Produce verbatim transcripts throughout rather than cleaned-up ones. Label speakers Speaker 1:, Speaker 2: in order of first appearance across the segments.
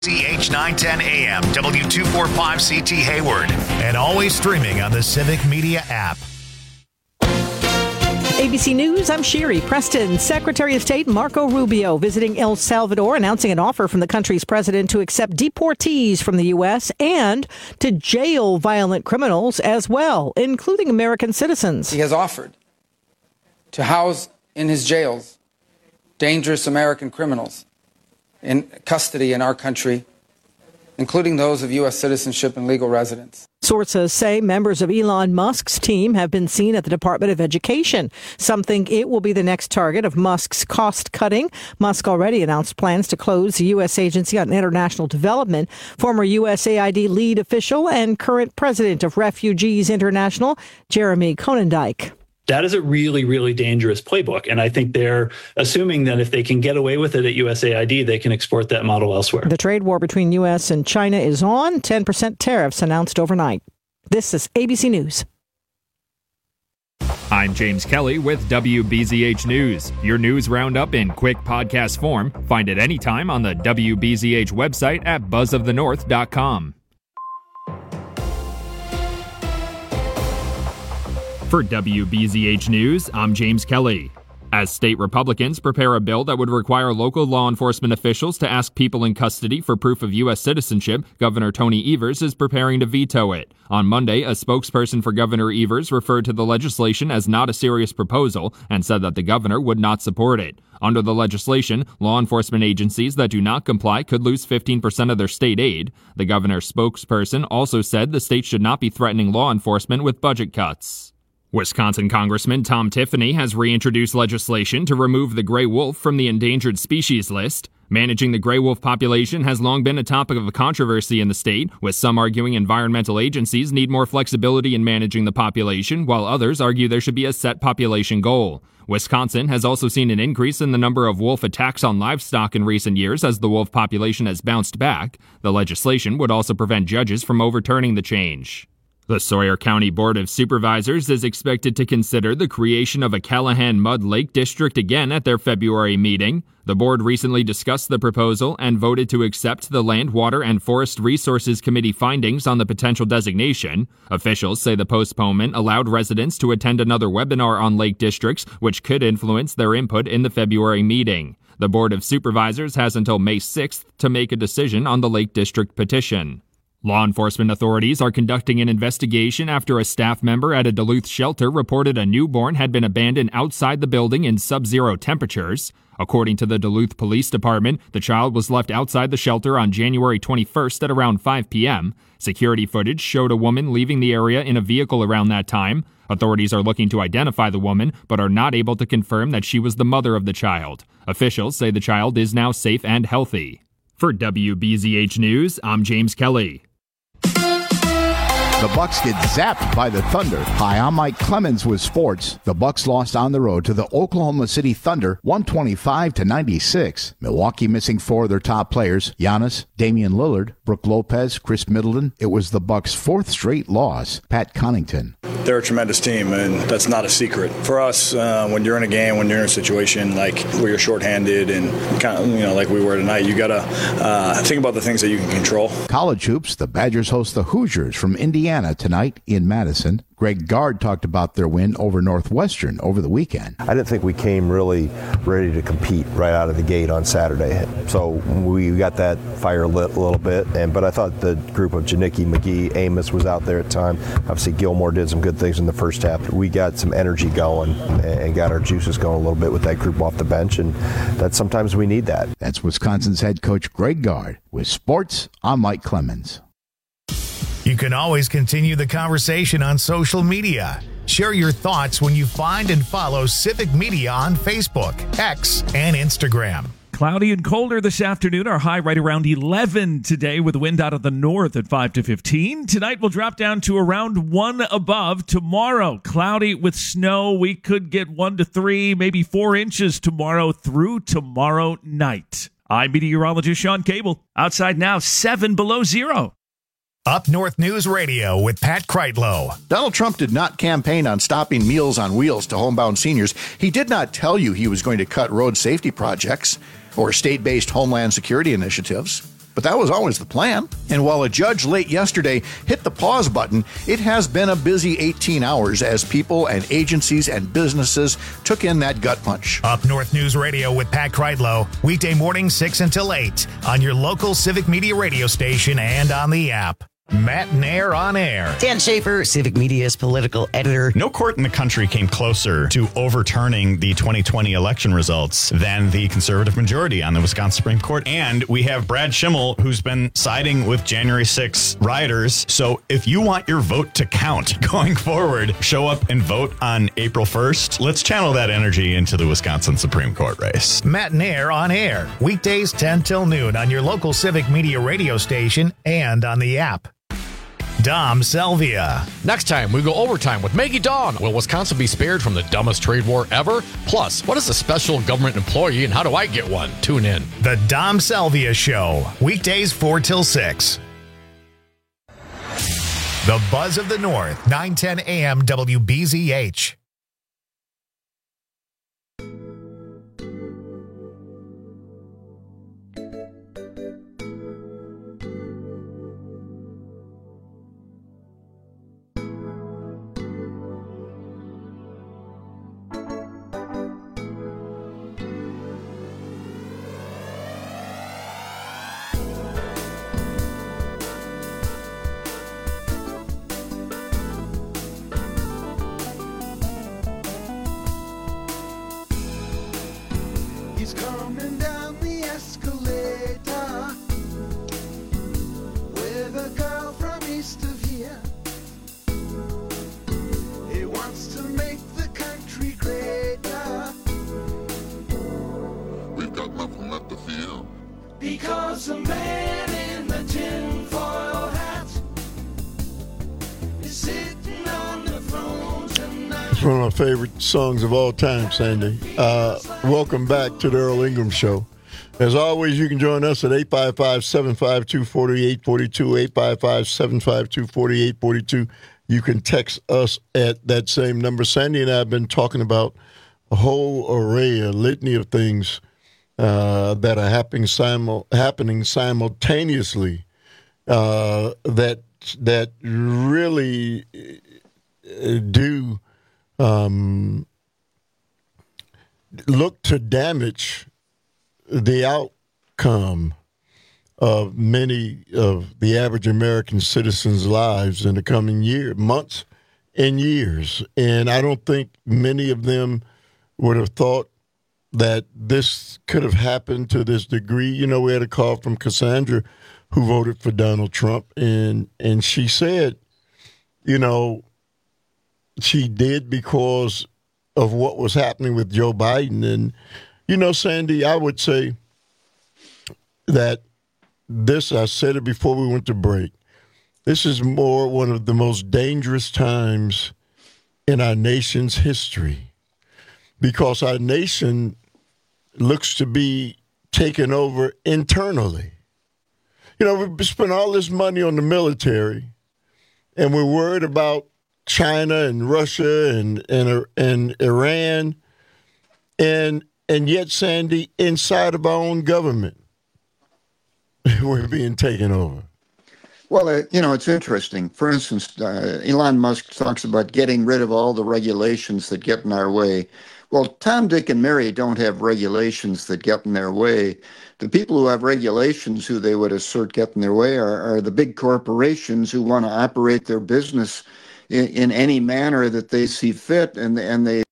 Speaker 1: C H nine ten A M, W two forty-five C T Hayward, and always streaming on the Civic Media app.
Speaker 2: A B C News, I'm Sherry Preston. Secretary of State Marco Rubio visiting El Salvador, announcing an offer from the country's president to accept deportees from the U S and to jail violent criminals as well, including American citizens.
Speaker 3: He has offered to house in his jails dangerous American criminals in custody in our country, including those of U S citizenship and legal residence.
Speaker 2: Sources say members of Elon Musk's team have been seen at the Department of Education. Some think it will be the next target of Musk's cost cutting. Musk already announced plans to close the U S Agency on International Development. Former U S A I D lead official and current president of Refugees International, Jeremy Konendijk.
Speaker 4: That is a really, really dangerous playbook. And I think they're assuming that if they can get away with it at U S A I D, they can export that model elsewhere.
Speaker 2: The trade war between U S and China is on. ten percent tariffs announced overnight. This is A B C News.
Speaker 5: I'm James Kelly with W B Z H News. Your news roundup in quick podcast form. Find it anytime on the W B Z H website at buzz of the north dot com. For W B Z H News, I'm James Kelly. As state Republicans prepare a bill that would require local law enforcement officials to ask people in custody for proof of U S citizenship, Governor Tony Evers is preparing to veto it. On Monday, a spokesperson for Governor Evers referred to the legislation as not a serious proposal and said that the governor would not support it. Under the legislation, law enforcement agencies that do not comply could lose fifteen percent of their state aid. The governor's spokesperson also said the state should not be threatening law enforcement with budget cuts. Wisconsin Congressman Tom Tiffany has reintroduced legislation to remove the gray wolf from the endangered species list. Managing the gray wolf population has long been a topic of controversy in the state, with some arguing environmental agencies need more flexibility in managing the population, while others argue there should be a set population goal. Wisconsin has also seen an increase in the number of wolf attacks on livestock in recent years as the wolf population has bounced back. The legislation would also prevent judges from overturning the change. The Sawyer County Board of Supervisors is expected to consider the creation of a Callahan Mud Lake District again at their February meeting. The board recently discussed the proposal and voted to accept the Land, Water, and Forest Resources Committee findings on the potential designation. Officials say the postponement allowed residents to attend another webinar on lake districts, which could influence their input in the February meeting. The Board of Supervisors has until May sixth to make a decision on the Lake District petition. Law enforcement authorities are conducting an investigation after a staff member at a Duluth shelter reported a newborn had been abandoned outside the building in sub-zero temperatures. According to the Duluth Police Department, the child was left outside the shelter on January twenty-first at around five p.m. Security footage showed a woman leaving the area in a vehicle around that time. Authorities are looking to identify the woman, but are not able to confirm that she was the mother of the child. Officials say the child is now safe and healthy. For W B Z H News, I'm James Kelly.
Speaker 6: The Bucks get zapped by the Thunder. Hi, I'm Mike Clemens with sports. The Bucks lost on the road to the Oklahoma City Thunder, one twenty-five to ninety-six. Milwaukee missing four of their top players: Giannis, Damian Lillard, Brook Lopez, Chris Middleton. It was the Bucks' fourth straight loss. Pat Connaughton.
Speaker 7: They're a tremendous team, and that's not a secret. For us, uh, when you're in a game, when you're in a situation like where you're shorthanded and kind of, you know, like we were tonight, you got to uh, think about the things that you can control.
Speaker 6: College hoops, the Badgers host the Hoosiers from Indiana tonight in Madison. Greg Gard talked about their win over Northwestern over the weekend.
Speaker 8: I didn't think we came really ready to compete right out of the gate on Saturday. So we got that fire lit a little bit. And but I thought the group of Janicki, McGee, Amos was out there at the time. Obviously, Gilmore did some good things in the first half. We got some energy going and got our juices going a little bit with that group off the bench. And that sometimes we need that.
Speaker 6: That's Wisconsin's head coach Greg Gard. With sports, I'm Mike Clemens.
Speaker 1: You can always continue the conversation on social media. Share your thoughts when you find and follow Civic Media on Facebook, X, and Instagram.
Speaker 9: Cloudy and colder this afternoon. Our high right around eleven today with wind out of the north at five to fifteen. Tonight we'll drop down to around one above. Tomorrow, cloudy with snow. We could get one to three, maybe four inches tomorrow through tomorrow night. I'm meteorologist Sean Cable. Outside now, seven below zero.
Speaker 1: Up North News Radio with Pat Kreitlow.
Speaker 10: Donald Trump did not campaign on stopping Meals on Wheels to homebound seniors. He did not tell you he was going to cut road safety projects or state-based homeland security initiatives. but that was always the plan. And while a judge late yesterday hit the pause button, it has been a busy eighteen hours as people and agencies and businesses took in that gut punch.
Speaker 1: Up North News Radio with Pat Kreidlow, weekday morning six until eight on your local Civic Media radio station and on the app. Matt Nair on air.
Speaker 11: Dan Schaefer, Civic Media's political editor.
Speaker 12: No court in the country came closer to overturning the twenty twenty election results than the conservative majority on the Wisconsin Supreme Court. And we have Brad Schimmel, who's been siding with January sixth rioters. So if you want your vote to count going forward, show up and vote on April first. Let's channel that energy into the Wisconsin Supreme Court race.
Speaker 1: Matt Nair on air. Weekdays ten till noon on your local Civic Media radio station and on the app. Dom Selvia.
Speaker 13: Next time, we go overtime with Maggie Dawn. Will Wisconsin be spared from the dumbest trade war ever? Plus, what is a special government employee and how do I get one? Tune in.
Speaker 1: The Dom Selvia Show. Weekdays four till six. The Buzz of the North. nine ten a.m. W B Z H.
Speaker 14: He's coming down the escalator with a girl from east of here. He wants to make the country greater. We've got nothing left to fear. Because the man in the tinfoil hat is sitting on the throne tonight.
Speaker 15: It's one of my favorite songs of all time, Sandy. Uh, welcome back to the Earl Ingram Show. As always, you can join us at eight five five, seven five two, four eight four two, eight five five, seven five two, four eight four two. You can text us at that same number. Sandy and I have been talking about a whole array, a litany of things uh, that are happening, simul- happening simultaneously uh, that that really do um, look to damage the outcome of many of the average American citizens' lives in the coming year, months and years. And I don't think many of them would have thought that this could have happened to this degree. You know, we had a call from Cassandra who voted for Donald Trump, and, and she said, you know, she did because of what was happening with Joe Biden. And, you know, Sandy, I would say that this, I said it before we went to break, this is more one of the most dangerous times in our nation's history because our nation looks to be taken over internally. You know, we've spent all this money on the military, and we're worried about China and Russia and and, and Iran, and and yet, Sandy, inside of our own government, we're being taken over.
Speaker 16: Well, uh, you know, it's interesting. For instance, uh, Elon Musk talks about getting rid of all the regulations that get in our way. Well, Tom, Dick, and Mary don't have regulations that get in their way. The people who have regulations who they would assert get in their way are, are the big corporations who want to operate their business in, in any manner that they see fit, and and they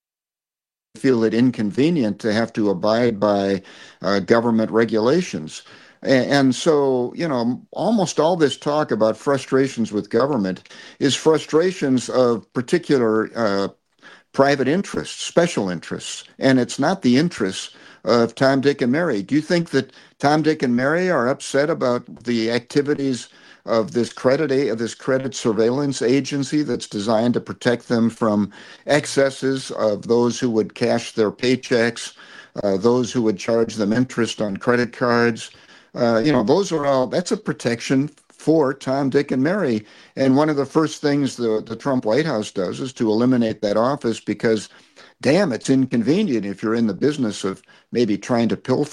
Speaker 16: feel it inconvenient to have to abide by uh, government regulations. And, and so, you know, almost all this talk about frustrations with government is frustrations of particular uh, private interests, special interests, and it's not the interests of Tom, Dick, and Mary. Do you think that Tom, Dick, and Mary are upset about the activities of this credit of this credit surveillance agency that's designed to protect them from excesses of those who would cash their paychecks, uh, those who would charge them interest on credit cards? Uh, you know, those are all, that's a protection for Tom, Dick, and Mary. And one of the first things the, the Trump White House does is to eliminate that office because, damn, it's inconvenient if you're in the business of maybe trying to pilfer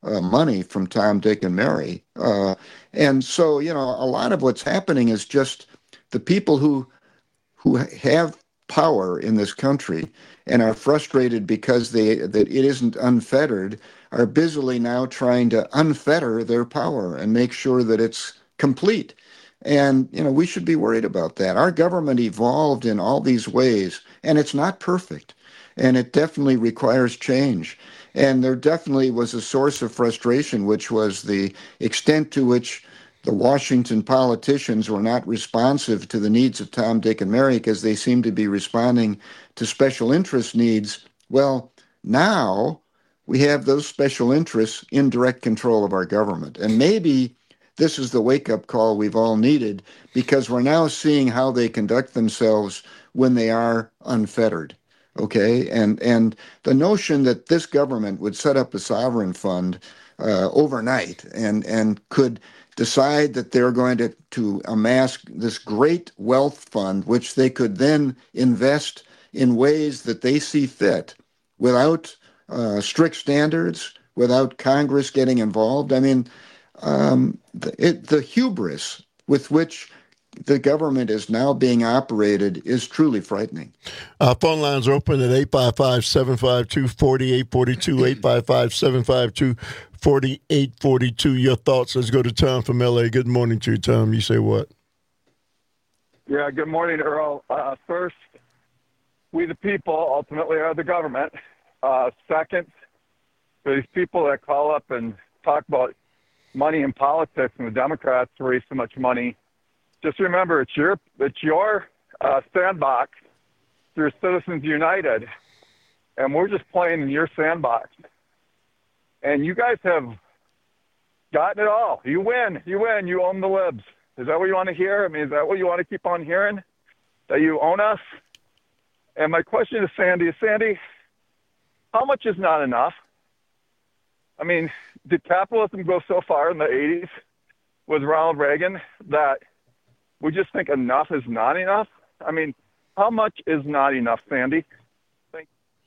Speaker 16: uh, money from Tom, Dick, and Mary. Uh, and so, you know, a lot of what's happening is just the people who who have power in this country and are frustrated because they that it isn't unfettered are busily now trying to unfetter their power and make sure that it's complete. And, you know, we should be worried about that. Our government evolved in all these ways, and it's not perfect. And it definitely requires change. And there definitely was a source of frustration, which was the extent to which the Washington politicians were not responsive to the needs of Tom, Dick, and Mary because they seemed to be responding to special interest needs. Well, now we have those special interests in direct control of our government. And maybe this is the wake-up call we've all needed, because we're now seeing how they conduct themselves when they are unfettered. Okay, and and the notion that this government would set up a sovereign fund uh, overnight and and could decide that they're going to, to amass this great wealth fund, which they could then invest in ways that they see fit without uh, strict standards, without Congress getting involved. I mean, um, the, it, the hubris with which the government is now being operated is truly frightening.
Speaker 15: Uh, phone lines are open at eight five five, seven five two, four eight four two, eight five five, seven five two, four eight four two. Your thoughts. Let's go to Tom from L A. Good morning to you, Tom. You say what?
Speaker 17: Yeah, good morning, Earl. Uh, first, we the people ultimately are the government. Uh, second, for these people that call up and talk about money in politics and the Democrats raise so much money, just remember, it's your it's your uh, sandbox through Citizens United, and we're just playing in your sandbox. And you guys have gotten it all. You win. You win. You own the libs. Is that what you want to hear? I mean, is that what you want to keep on hearing? That you own us? And my question to Sandy is, Sandy, how much is not enough? I mean, did capitalism go so far in the eighties with Ronald Reagan that we just think enough is not enough? I mean, how much is not enough, Sandy? Thank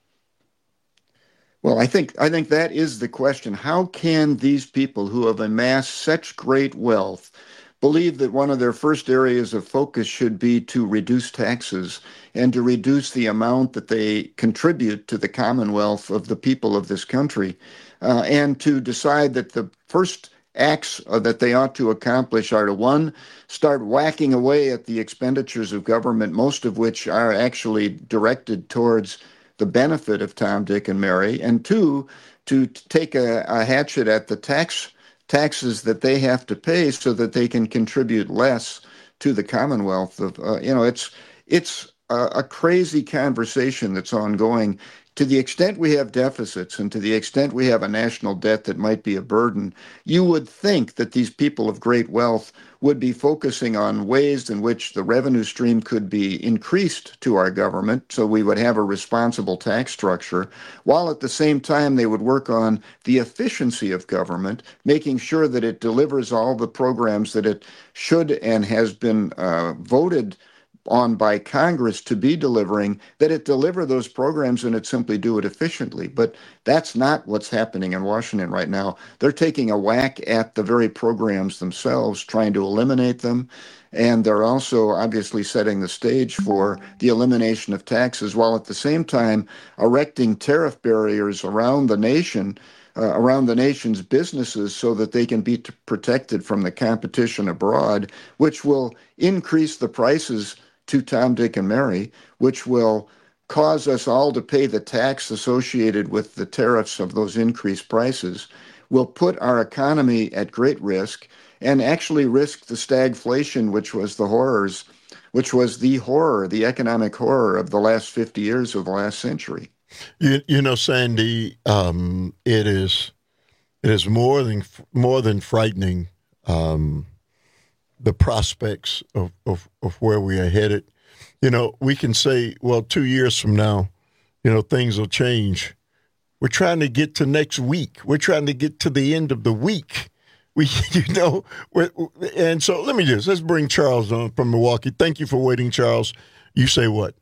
Speaker 16: Well, I think I think that is the question. How can these people who have amassed such great wealth believe that one of their first areas of focus should be to reduce taxes and to reduce the amount that they contribute to the commonwealth of the people of this country, uh, and to decide that the first acts uh, that they ought to accomplish are to, one, start whacking away at the expenditures of government, most of which are actually directed towards the benefit of Tom, Dick, and Mary, and two, to take a, a hatchet at the tax taxes that they have to pay so that they can contribute less to the commonwealth of, uh, you know, it's it's a, a crazy conversation that's ongoing. To the extent we have deficits and to the extent we have a national debt that might be a burden, you would think that these people of great wealth would be focusing on ways in which the revenue stream could be increased to our government so we would have a responsible tax structure, while at the same time they would work on the efficiency of government, making sure that it delivers all the programs that it should and has been uh, voted on by Congress to be delivering, that it deliver those programs and it simply do it efficiently. But that's not what's happening in Washington right now. They're taking a whack at the very programs themselves, trying to eliminate them. And they're also obviously setting the stage for the elimination of taxes, while at the same time erecting tariff barriers around the nation, uh, around the nation's businesses, so that they can be t- protected from the competition abroad, which will increase the prices to Tom, Dick, and Mary, which will cause us all to pay the tax associated with the tariffs of those increased prices, will put our economy at great risk and actually risk the stagflation, which was the horrors, which was the horror, the economic horror of the last fifty years of the last century.
Speaker 15: You, you know, Sandy, um, it is it is more than more than frightening. Um, the prospects of, of, of where we are headed. You know, we can say, well, two years from now, you know, things will change. We're trying to get to next week. We're trying to get to the end of the week. We, you know, we're, and so let me just, let's bring Charles on from Milwaukee. Thank you for waiting, Charles. You say what?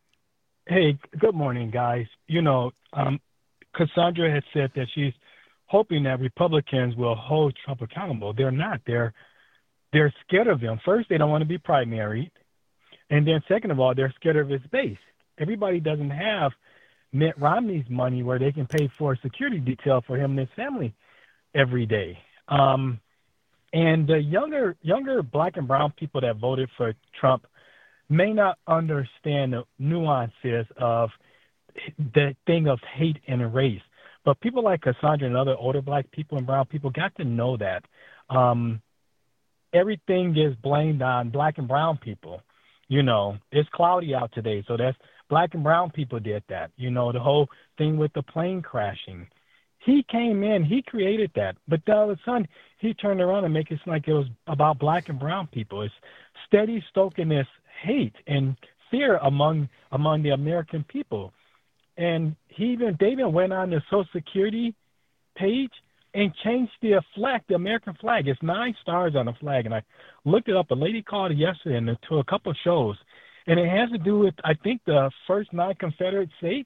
Speaker 18: Hey, good morning, guys. You know, um, Cassandra had said that she's hoping that Republicans will hold Trump accountable. They're not. They're they're scared of him. First, they don't want to be primaried. And then second of all, they're scared of his base. Everybody doesn't have Mitt Romney's money where they can pay for a security detail for him and his family every day. Um, and the younger younger black and brown people that voted for Trump may not understand the nuances of the thing of hate and race. But people like Cassandra and other older black people and brown people got to know that. Um, everything is blamed on black and brown people. You know, it's cloudy out today, so that's black and brown people did that. You know, the whole thing with the plane crashing. He came in, he created that. But all of a sudden, he turned around and make it seem like it was about black and brown people. It's steady stoking this hate and fear among among the American people. And he even they even went on the Social Security page and changed the flag, the American flag. It's nine stars on the flag. And I looked it up. A lady called yesterday and to a couple of shows. And it has to do with, I think, the first nine Confederate states.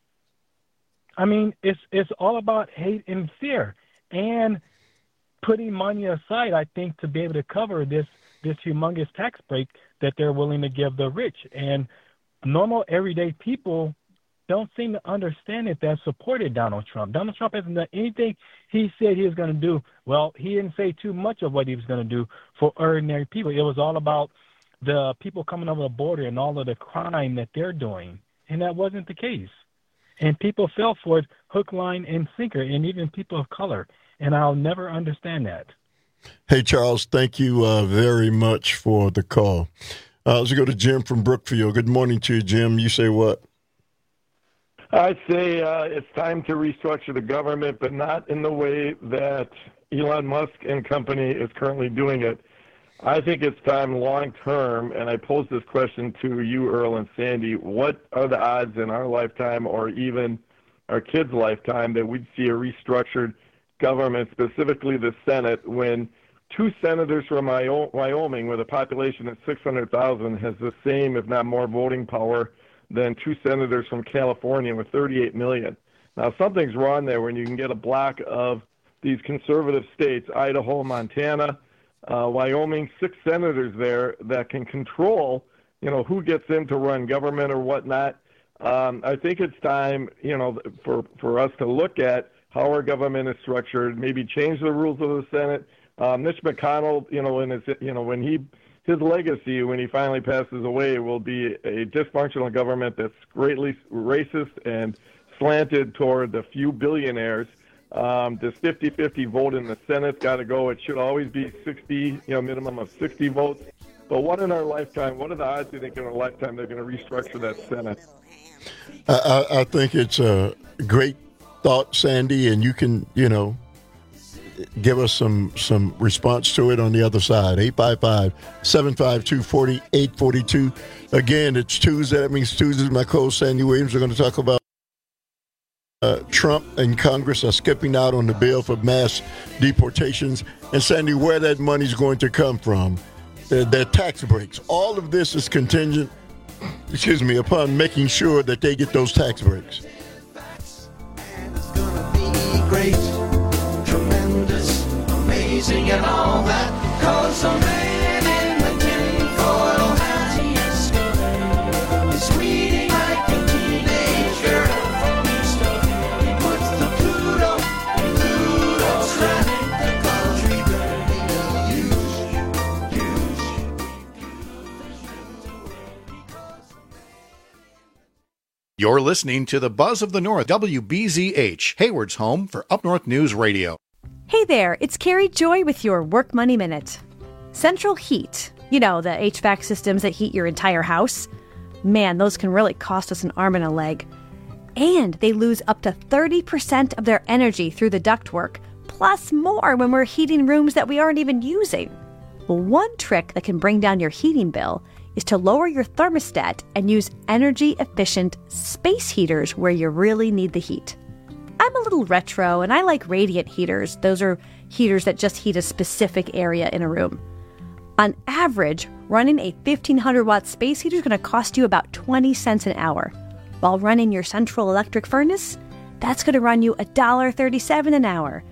Speaker 18: I mean, it's it's all about hate and fear and putting money aside, I think, to be able to cover this, this humongous tax break that they're willing to give the rich. And normal, everyday people don't seem to understand it that supported Donald Trump. Donald Trump hasn't done anything he said he was going to do. Well, he didn't say too much of what he was going to do for ordinary people. It was all about the people coming over the border and all of the crime that they're doing. And that wasn't the case. And people fell for it hook, line, and sinker, and even people of color. And I'll never understand that.
Speaker 15: Hey, Charles, thank you uh, very much for the call. Uh, let's go to Jim from Brookfield. Good morning to you, Jim. You say what?
Speaker 19: I say uh, it's time to restructure the government, but not in the way that Elon Musk and company is currently doing it. I think it's time long term, and I pose this question to you, Earl and Sandy. What are the odds in our lifetime or even our kids' lifetime that we'd see a restructured government, specifically the Senate, when two senators from Wyoming, with a population of six hundred thousand, has the same, if not more, voting power than two senators from California with thirty-eight million. Now, something's wrong there when you can get a block of these conservative states, Idaho, Montana, uh, Wyoming, six senators there that can control, you know, who gets in to run government or whatnot. Um, I think it's time, you know, for, for us to look at how our government is structured, maybe change the rules of the Senate. Um, Mitch McConnell, you know, in his, you know, when he his legacy, when he finally passes away, will be a dysfunctional government that's greatly racist and slanted toward the few billionaires. Um, this fifty-fifty vote in the Senate's got to go. It should always be sixty, you know, minimum of sixty votes. But what in our lifetime, what are the odds, do you think, in our lifetime they're going to restructure that Senate?
Speaker 15: I, I think it's a great thought, Sandy, and you can, you know, give us some some response to it on the other side. eight five five, seven five two, four eight four two. Again, it's Tuesday. That means Tuesday. My co-host Sandy Williams are going to talk about uh, Trump and Congress are skipping out on the bill for mass deportations. And Sandy, where that money's going to come from, their, their tax breaks. All of this is contingent, excuse me, upon making sure that they get those tax breaks.
Speaker 14: Great, tremendous, amazing, and all that. Cause a man in the tinfoil hat, is reading like a teenager. He puts the Pluto in Pluto's lap. Cause he's gonna be
Speaker 10: You're listening to the Buzz of the North, W B Z H, Hayward's home for Up North News Radio.
Speaker 20: Hey there, it's Carrie Joy with your Work Money Minute. Central Heat, you know, the H V A C systems that heat your entire house. Man, those can really cost us an arm and a leg. And they lose up to thirty percent of their energy through the ductwork, plus more when we're heating rooms that we aren't even using. Well, one trick that can bring down your heating bill is to lower your thermostat and use energy-efficient space heaters where you really need the heat. I'm a little retro, and I like radiant heaters. Those are heaters that just heat a specific area in a room. On average, running a fifteen hundred watt space heater is going to cost you about twenty cents an hour, while running your central electric furnace, that's going to run you one dollar thirty-seven an hour.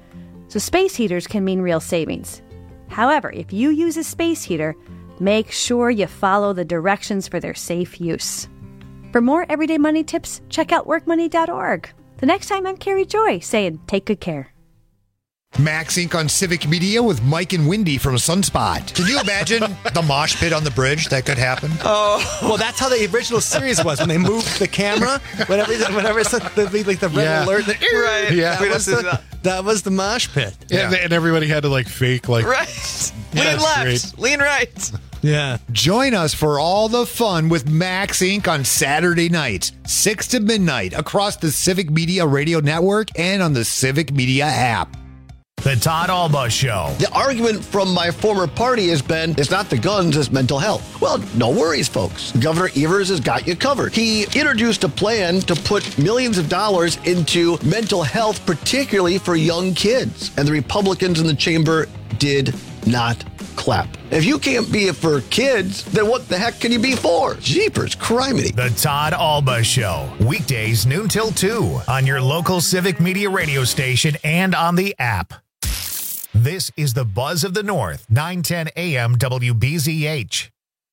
Speaker 20: So space heaters can mean real savings. However, if you use a space heater, make sure you follow the directions for their safe use. For more everyday money tips, check out work money dot org. The next time, I'm Carrie Joy saying take good care.
Speaker 21: Max Incorporated on Civic Media with Mike and Wendy from Sunspot. Can you imagine the mosh pit on the bridge that could happen?
Speaker 22: Oh, well, that's how the original series was when they moved the camera. Whenever, whenever it's like the, like the red
Speaker 23: Yeah.
Speaker 22: alert, the,
Speaker 23: Right.
Speaker 22: Yeah,
Speaker 23: We
Speaker 22: that was,
Speaker 23: just-
Speaker 22: the, that was the mosh pit.
Speaker 23: Yeah. And everybody had to like fake like
Speaker 22: Right.
Speaker 23: Yeah,
Speaker 22: Lean left,
Speaker 23: great.
Speaker 22: lean right. Yeah.
Speaker 21: Join us for all the fun with Max Incorporated on Saturday nights, six to midnight, across the Civic Media Radio Network and on the Civic Media app.
Speaker 1: The Todd Alba Show.
Speaker 24: The argument from my former party has been, it's not the guns, it's mental health. Well, no worries, folks. Governor Evers has got you covered. He introduced a plan to put millions of dollars into mental health, particularly for young kids. And the Republicans in the chamber did not clap. If you can't be it for kids, then what the heck can you be for? Jeepers, criminy.
Speaker 1: The Todd Alba Show. Weekdays noon till two on your local Civic Media radio station and on the app. This is the Buzz of the North, nine ten A M W B Z H.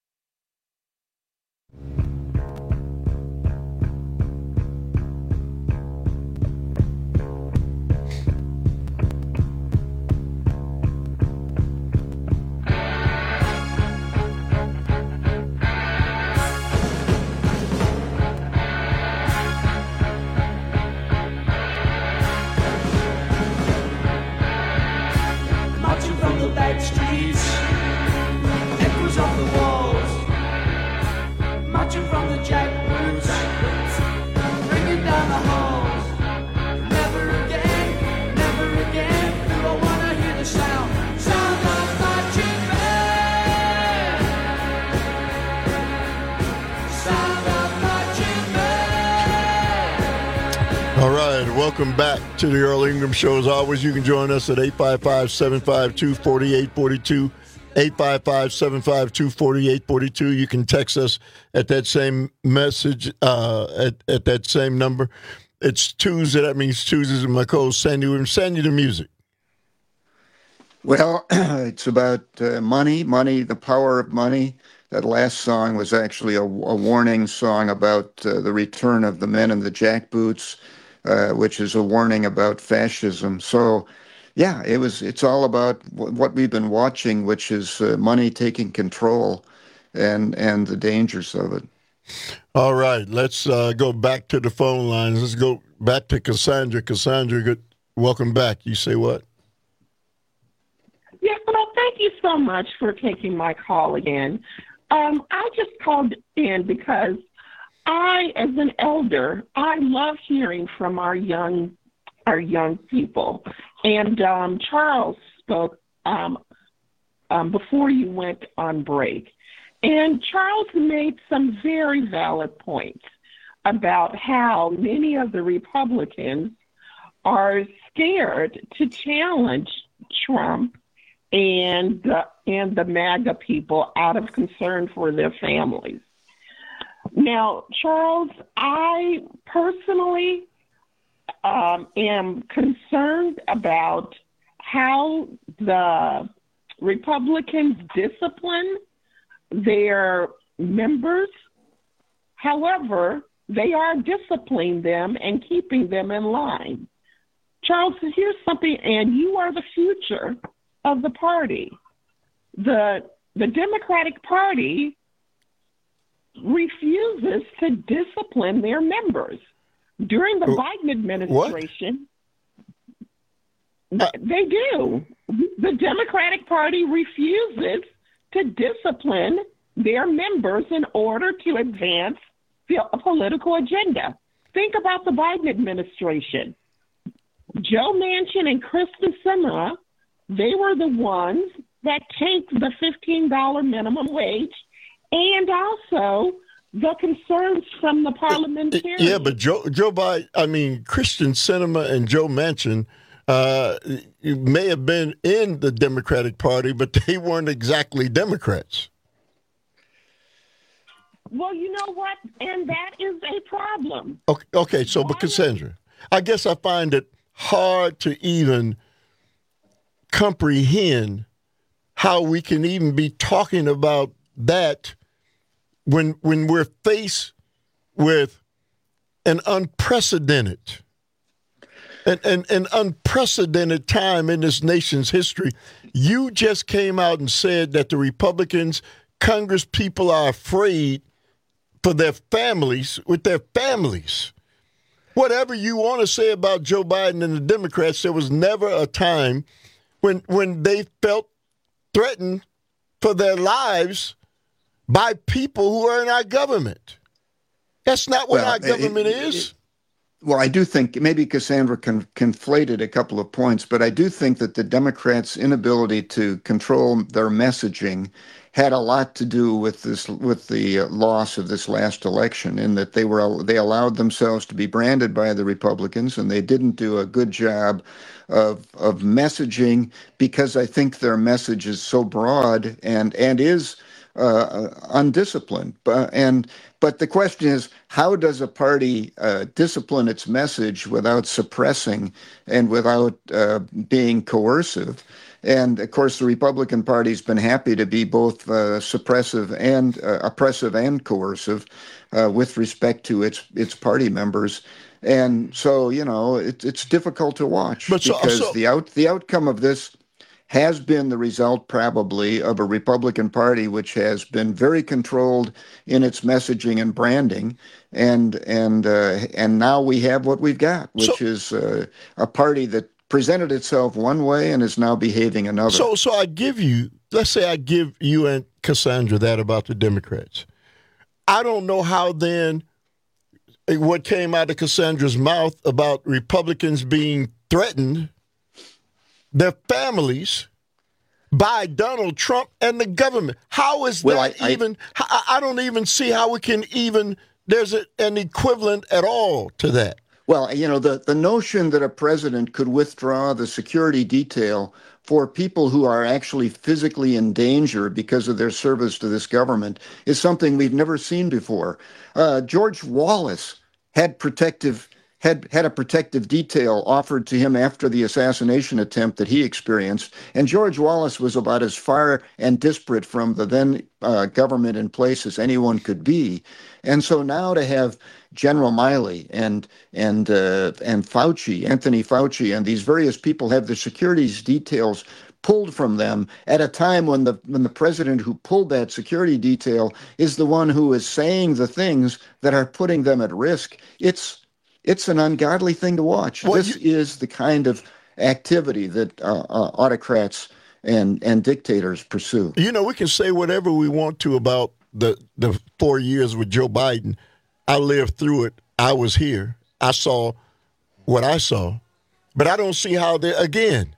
Speaker 14: Marching from the back streets, echoes of the walls. Marching from the jackboots, ringing down the halls. Never again, never again do I wanna hear the sound, sound of marching band. Sound of marching band.
Speaker 15: All right, welcome back to the Earl Ingram Show. As always, you can join us at eight five five, seven five two, four eight four two, eight five five, seven five two, four eight four two. You can text us at that same message, uh, at, at that same number. It's Tuesday. That means Tuesdays with my co-host, Sandy Williams. Sandy, the music.
Speaker 16: Well, it's about uh, money, money, the power of money. That last song was actually a, a warning song about uh, the return of the men in the jackboots, uh, which is a warning about fascism. So, yeah, it was. It's all about w- what we've been watching, which is uh, money taking control, and and the dangers of it.
Speaker 15: All right, let's uh, go back to the phone lines. Let's go back to Cassandra. Cassandra, good. Welcome back. You say what?
Speaker 25: Yes, well, thank you so much for taking my call again. Um, I just called in because I, as an elder, I love hearing from our young, our young people. And um, Charles spoke um, um, before you went on break, and Charles made some very valid points about how many of the Republicans are scared to challenge Trump and the, and the MAGA people out of concern for their families. Now, Charles, I personally um, am concerned about how the Republicans discipline their members. However, they are disciplining them and keeping them in line. Charles, here's something, and you are the future of the party. The the Democratic Party refuses to discipline their members. During the Biden administration,
Speaker 15: uh,
Speaker 25: they do. The Democratic Party refuses to discipline their members in order to advance a political agenda. Think about the Biden administration. Joe Manchin and Kristen Sinema, they were the ones that tanked the fifteen dollars minimum wage, and also the concerns from the parliamentarians.
Speaker 15: Yeah, but Joe, Joe Biden, I mean, Kristen Sinema and Joe Manchin uh, may have been in the Democratic Party, but they weren't exactly Democrats.
Speaker 25: Well, you know what? And that is a problem.
Speaker 15: Okay, okay so, but Cassandra, I guess I find it hard to even comprehend how we can even be talking about that when when we're faced with an unprecedented an, an, an unprecedented time in this nation's history. You just came out and said that the Republicans, Congress people are afraid for their families, with their families. Whatever you want to say about Joe Biden and the Democrats, there was never a time when when they felt threatened for their lives by people who are in our government. That's not what
Speaker 16: Well,
Speaker 15: our government
Speaker 16: it-
Speaker 15: is.
Speaker 16: it- Well, I do think maybe Cassandra con- conflated a couple of points, but I do think that the Democrats' inability to control their messaging had a lot to do with this, with the uh, loss of this last election, in that they were they allowed themselves to be branded by the Republicans, and they didn't do a good job of of messaging, because I think their message is so broad and and is uh, undisciplined. But and but the question is, how does a party uh, discipline its message without suppressing and without uh, being coercive? And of course, the Republican Party's been happy to be both uh, suppressive and uh, oppressive and coercive uh, with respect to its its party members. And so, you know, it, it's difficult to watch
Speaker 15: But so-
Speaker 16: because
Speaker 15: so-
Speaker 16: the out the outcome of this has been the result probably of a Republican Party which has been very controlled in its messaging and branding, and and uh, and now we have what we've got, which is uh, a party that presented itself one way and is now behaving another.
Speaker 15: So, so I give you, let's say I give you and Cassandra that about the Democrats. I don't know how then what came out of Cassandra's mouth about Republicans being threatened, their families, by Donald Trump and the government. How is
Speaker 16: Well,
Speaker 15: that
Speaker 16: I- I-
Speaker 15: even, I, I don't even see how we can even, there's a, an equivalent at all to that.
Speaker 16: Well, you know, the, the notion that a president could withdraw the security detail for people who are actually physically in danger because of their service to this government is something we've never seen before. Uh, George Wallace had protective had had a protective detail offered to him after the assassination attempt that he experienced, and George Wallace was about as far and disparate from the then uh, government in place as anyone could be. And so now to have General Miley and and uh, and Fauci, Anthony Fauci, and these various people have the securities details pulled from them at a time when the when the president who pulled that security detail is the one who is saying the things that are putting them at risk. It's it's an ungodly thing to watch.
Speaker 15: Well,
Speaker 16: this is the kind of activity that uh, uh, autocrats and and dictators pursue.
Speaker 15: You know, we can say whatever we want to about the the four years with Joe Biden. I lived through it. I was here. I saw what I saw. But I don't see how they, again,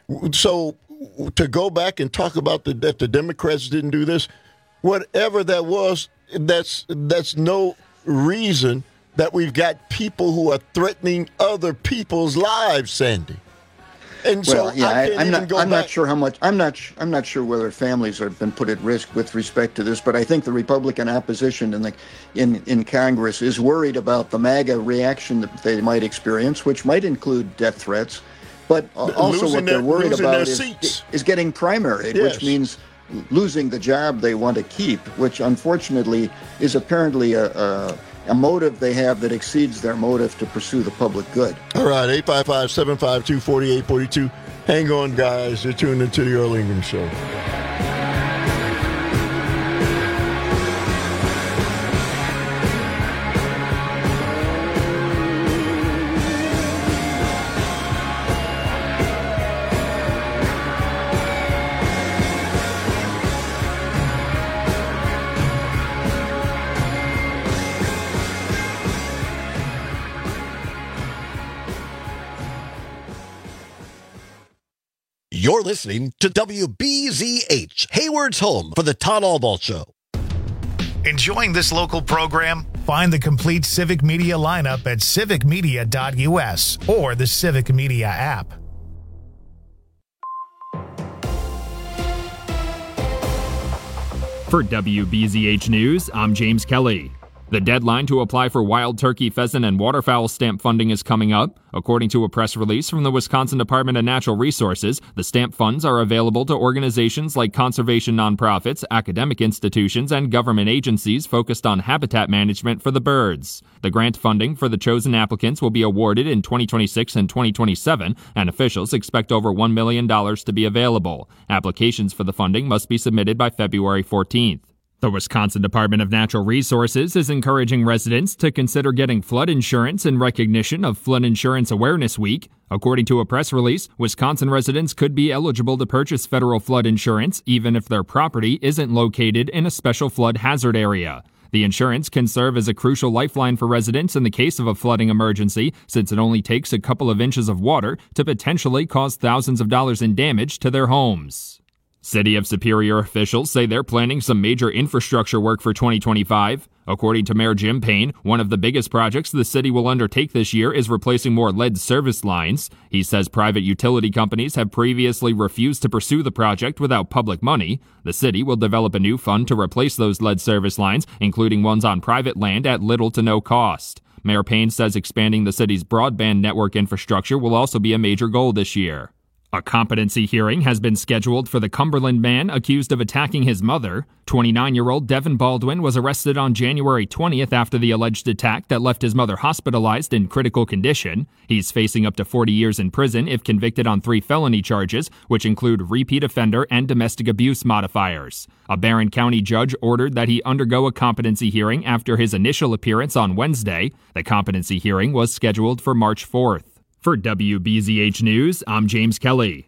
Speaker 15: so to go back and talk about the, that the Democrats didn't do this, whatever that was, that's that's no reason that we've got people who are threatening other people's lives, Sandy. And so
Speaker 16: Well, yeah,
Speaker 15: I
Speaker 16: I,
Speaker 15: can't
Speaker 16: I'm
Speaker 15: even
Speaker 16: not.
Speaker 15: go
Speaker 16: I'm
Speaker 15: back.
Speaker 16: not sure how much. I'm not. I'm not sure whether families have been put at risk with respect to this. But I think the Republican opposition in the in in Congress is worried about the MAGA reaction that they might experience, which might include death threats. But uh, also,
Speaker 15: Losing
Speaker 16: what they're
Speaker 15: their-
Speaker 16: worried
Speaker 15: losing
Speaker 16: about
Speaker 15: their
Speaker 16: is,
Speaker 15: seats.
Speaker 16: is getting primaried,
Speaker 15: Yes.
Speaker 16: which means losing the job they want to keep, which unfortunately is apparently a, a a motive they have that exceeds their motive to pursue the public good.
Speaker 15: All right, eight five five, seven five two, four eight four two. Hang on, guys. You're tuned into the Earl Ingram Show.
Speaker 24: You're listening to W B Z H, Hayward's home for the Todd Albaugh Show.
Speaker 1: Enjoying this local program? Find the complete Civic Media lineup at civic media dot U S or the Civic Media app.
Speaker 2: For W B Z H News, I'm James Kelly. The deadline to apply for wild turkey, pheasant, and waterfowl stamp funding is coming up. According to a press release from the Wisconsin Department of Natural Resources, the stamp funds are available to organizations like conservation nonprofits, academic institutions, and government agencies focused on habitat management for the birds. The grant funding for the chosen applicants will be awarded in twenty twenty-six and twenty twenty-seven, and officials expect over one million dollars to be available. Applications for the funding must be submitted by February fourteenth. The Wisconsin Department of Natural Resources is encouraging residents to consider getting flood insurance in recognition of Flood Insurance Awareness Week. According to a press release, Wisconsin residents could be eligible to purchase federal flood insurance even if their property isn't located in a special flood hazard area. The insurance can serve as a crucial lifeline for residents in the case of a flooding emergency, since it only takes a couple of inches of water to potentially cause thousands of dollars in damage to their homes. City of Superior officials say they're planning some major infrastructure work for twenty twenty-five. According to Mayor Jim Payne, one of the biggest projects the city will undertake this year is replacing more lead service lines. He says private utility companies have previously refused to pursue the project without public money. The city will develop a new fund to replace those lead service lines, including ones on private land at little to no cost. Mayor Payne says expanding the city's broadband network infrastructure will also be a major goal this year. A competency hearing has been scheduled for the Cumberland man accused of attacking his mother. twenty-nine-year-old Devin Baldwin was arrested on January twentieth after the alleged attack that left his mother hospitalized in critical condition. He's facing up to forty years in prison if convicted on three felony charges, which include repeat offender and domestic abuse modifiers. A Barron County judge ordered that he undergo a competency hearing after his initial appearance on Wednesday. The competency hearing was scheduled for March fourth. For W B Z H News, I'm James Kelly.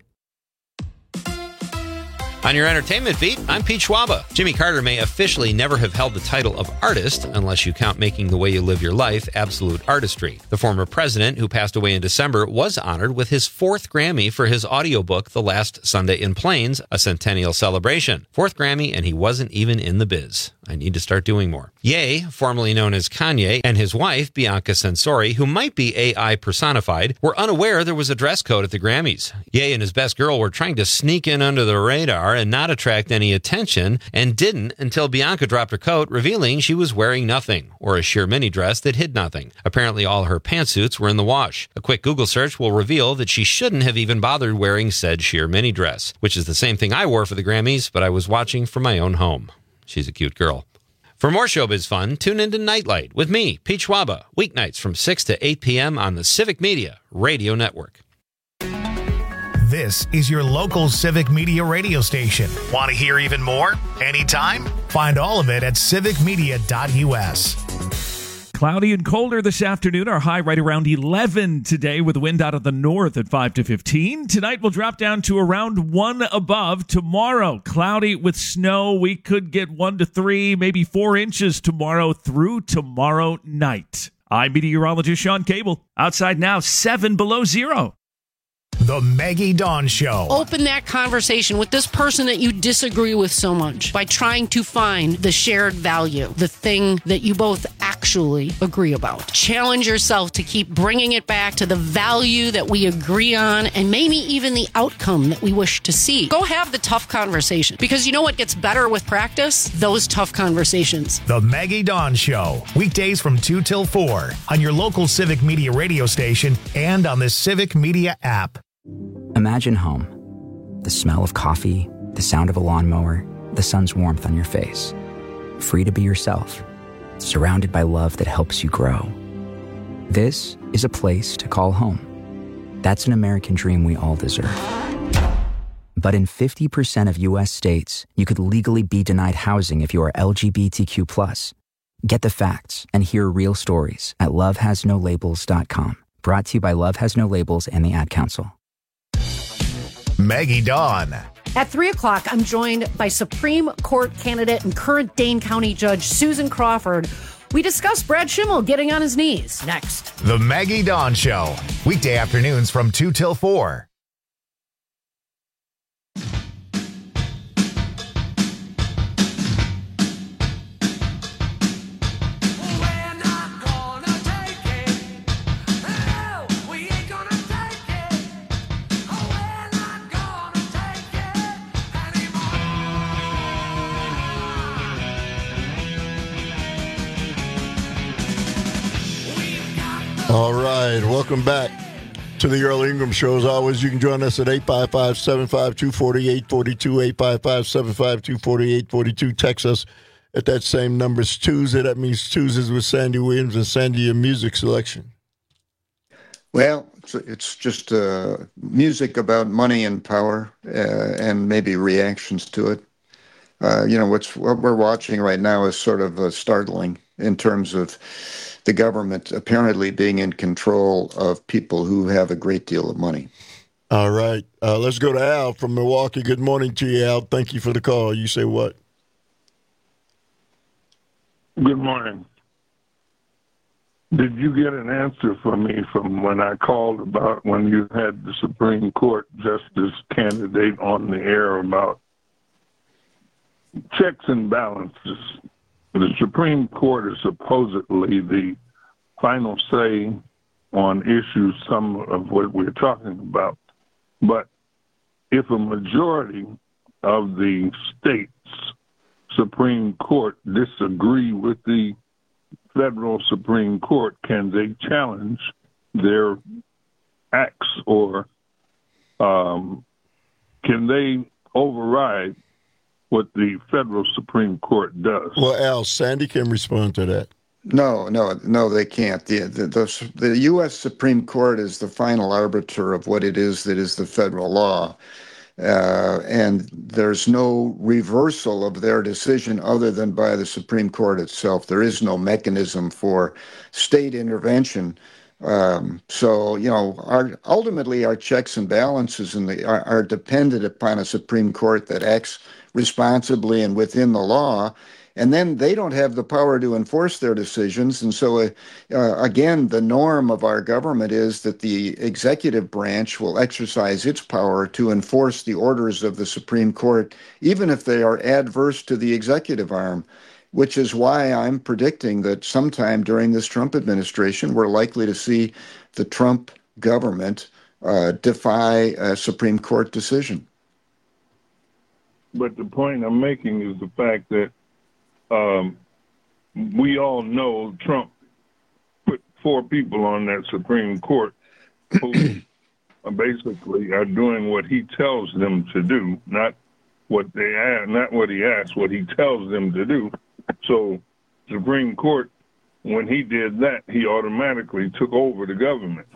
Speaker 3: On your entertainment beat, I'm Pete Schwaba. Jimmy Carter may officially never have held the title of artist unless you count Making the Way You Live Your Life absolute artistry. The former president, who passed away in December, was honored with his fourth Grammy for his audiobook, The Last Sunday in Plains, a centennial celebration. Fourth Grammy, and he wasn't even in the biz. I need to start doing more. Ye, formerly known as Kanye, and his wife, Bianca Censori, who might be A I personified, were unaware there was a dress code at the Grammys. Ye and his best girl were trying to sneak in under the radar and not attract any attention, and didn't until Bianca dropped her coat, revealing she was wearing nothing, or a sheer mini dress that hid nothing. Apparently all her pantsuits were in the wash. A quick Google search will reveal that she shouldn't have even bothered wearing said sheer mini dress, which is the same thing I wore for the Grammys, but I was watching from my own home. She's a cute girl. For more showbiz fun, tune into Nightlight with me, Pete Schwaba, weeknights from six to eight p.m. on the Civic Media Radio Network.
Speaker 1: This is your local Civic Media radio station. Want to hear even more? Anytime? Find all of it at civic media dot u s.
Speaker 9: Cloudy and colder this afternoon. Our high right around eleven today with wind out of the north at five to fifteen. Tonight we'll drop down to around one above. Tomorrow, cloudy with snow. We could get one to three, maybe four inches tomorrow through tomorrow night. I'm meteorologist Sean Cable. Outside now, seven below zero.
Speaker 1: The Maggie Dawn Show.
Speaker 4: Open that conversation with this person that you disagree with so much by trying to find the shared value, the thing that you both actually agree about. Challenge yourself to keep bringing it back to the value that we agree on and maybe even the outcome that we wish to see. Go have the tough conversation, because you know what gets better with practice? Those tough conversations.
Speaker 1: The Maggie Dawn Show. Weekdays from two till four on your local Civic Media radio station and on the Civic Media app.
Speaker 5: Imagine home. The smell of coffee, the sound of a lawnmower, the sun's warmth on your face. Free to be yourself, surrounded by love that helps you grow. This is a place to call home. That's an American dream we all deserve. But in fifty percent of U S states, you could legally be denied housing if you are L G B T Q plus. Get the facts and hear real stories at love has no labels dot com. Brought to you by Love Has No Labels and the Ad Council.
Speaker 1: Maggie Dawn.
Speaker 4: At three o'clock, I'm joined by Supreme Court candidate and current Dane County Judge Susan Crawford. We discuss Brad Schimmel getting on his knees. Next.
Speaker 1: The Maggie Dawn Show. Weekday afternoons from two till four.
Speaker 15: All right, welcome back to the Earl Ingram Show. As always, you can join us at eight five five, seven five two, four eight four two, eight five five, seven five two, four eight four two. Text us at that same number. It's Tuesday. That means Tuesdays with Sandy Williams and Sandy, your music selection.
Speaker 16: Well, it's, it's just uh, music about money and power uh, and maybe reactions to it. Uh, you know, what's what we're watching right now is sort of uh, startling in terms of the government apparently being in control of people who have a great deal of money.
Speaker 15: All right. Uh, let's go to Al from Milwaukee. Good morning to you, Al. Thank you for the call. You say what?
Speaker 6: Good morning. Did you get an answer from me from when I called about when you had the Supreme Court justice candidate on the air about checks and balances? The Supreme Court is supposedly the final say on issues, some of what we're talking about. But if a majority of the states' Supreme Court disagree with the federal Supreme Court, can they challenge their acts, or um, can they override what the federal Supreme Court does?
Speaker 15: Well, Al, Sandy can respond to that.
Speaker 16: No, no, no, they can't. The, the, the, the U S Supreme Court is the final arbiter of what it is that is the federal law. Uh, and there's no reversal of their decision other than by the Supreme Court itself. There is no mechanism for state intervention. Um, so, you know, our, ultimately our checks and balances in the, are, are dependent upon a Supreme Court that acts responsibly and within the law. And then they don't have the power to enforce their decisions. And so, uh, uh, again, the norm of our government is that the executive branch will exercise its power to enforce the orders of the Supreme Court, even if they are adverse to the executive arm, which is why I'm predicting that sometime during this Trump administration, we're likely to see the Trump government uh, defy a Supreme Court decision.
Speaker 6: But the point I'm making is the fact that Um, we all know Trump put four people on that Supreme Court who basically are doing what he tells them to do, not what they ask, not what he asks, what he tells them to do. So, Supreme Court, when he did that, he automatically took over the government.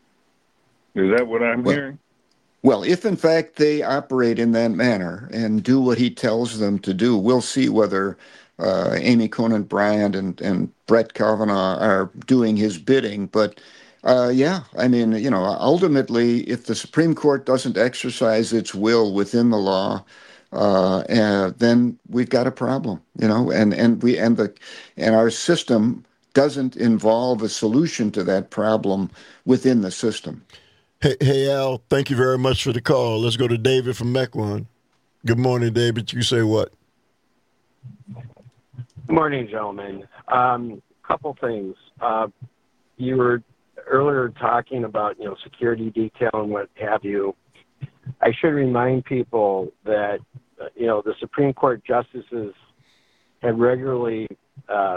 Speaker 6: Is that what I'm
Speaker 16: well,
Speaker 6: hearing?
Speaker 16: Well, if in fact they operate in that manner and do what he tells them to do, we'll see whether Uh, Amy Conant Bryant and, and Brett Kavanaugh are doing his bidding. But uh, yeah, I mean, you know, ultimately, if the Supreme Court doesn't exercise its will within the law, uh, and then we've got a problem, you know, and, and we and the and our system doesn't involve a solution to that problem within the system.
Speaker 15: Hey, hey Al, thank you very much for the call. Let's go to David from Mequon. Good morning, David. You say what?
Speaker 7: Good morning, gentlemen. Um, couple things. Uh, you were earlier talking about, you know, security detail and what have you. I should remind people that, uh, you know, the Supreme Court justices have regularly uh,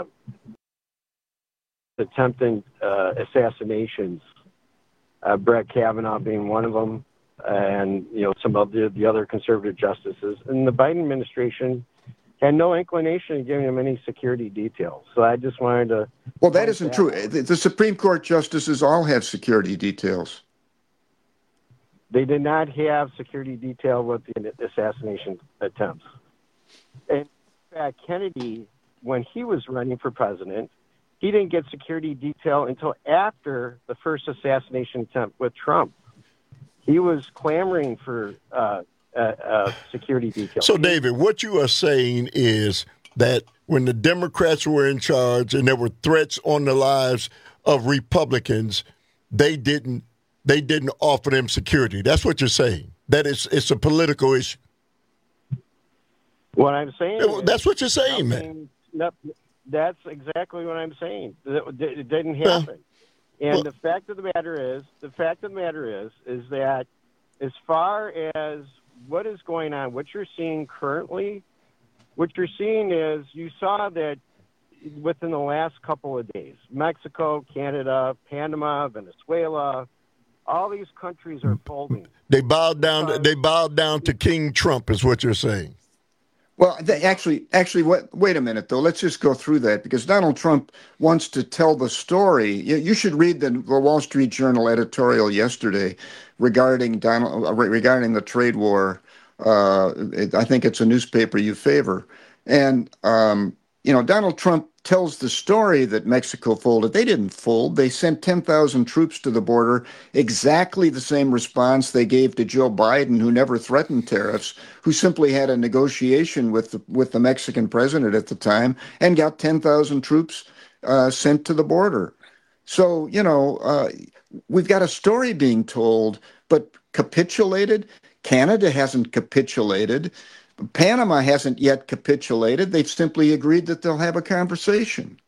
Speaker 7: attempted uh, assassinations, uh, Brett Kavanaugh being one of them, and, you know, some of the, the other conservative justices. And the Biden administration had no inclination of giving him any security details. So I just wanted to...
Speaker 16: Well, that isn't true. The, the Supreme Court justices all have security details.
Speaker 7: They did not have security detail with the assassination attempts. And in fact, Kennedy, when he was running for president, he didn't get security detail until after the first assassination attempt with Trump. He was clamoring for... Uh, Uh, uh, security details.
Speaker 15: So, David, what you are saying is that when the Democrats were in charge and there were threats on the lives of Republicans, they didn't they didn't offer them security. That's what you're saying. That it's it's a political issue.
Speaker 7: What I'm saying.
Speaker 15: Yeah, well, that's what you're saying,
Speaker 7: nothing, man. No, that's exactly what I'm saying. It, it didn't happen. Yeah. And well, the fact of the matter is, the fact of the matter is, is that as far as what is going on, what you're seeing currently, what you're seeing is you saw that within the last couple of days. Mexico, Canada, Panama, Venezuela, all these countries are folding.
Speaker 15: They bowed down. To, they bowed down to King Trump, is what you're saying.
Speaker 16: Well, they actually, actually, what, wait a minute, though. Let's just go through that because Donald Trump wants to tell the story. You, you should read the, the Wall Street Journal editorial yesterday regarding Donald, uh, regarding the trade war. Uh, it, I think it's a newspaper you favor. And, um, you know, Donald Trump tells the story that Mexico folded. They didn't fold. They sent ten thousand troops to the border, exactly the same response they gave to Joe Biden, who never threatened tariffs, who simply had a negotiation with the, with the Mexican president at the time and got ten thousand troops uh, sent to the border. So, you know, uh, we've got a story being told, but capitulated? Canada hasn't capitulated. Panama hasn't yet capitulated. They've simply agreed that they'll have a conversation.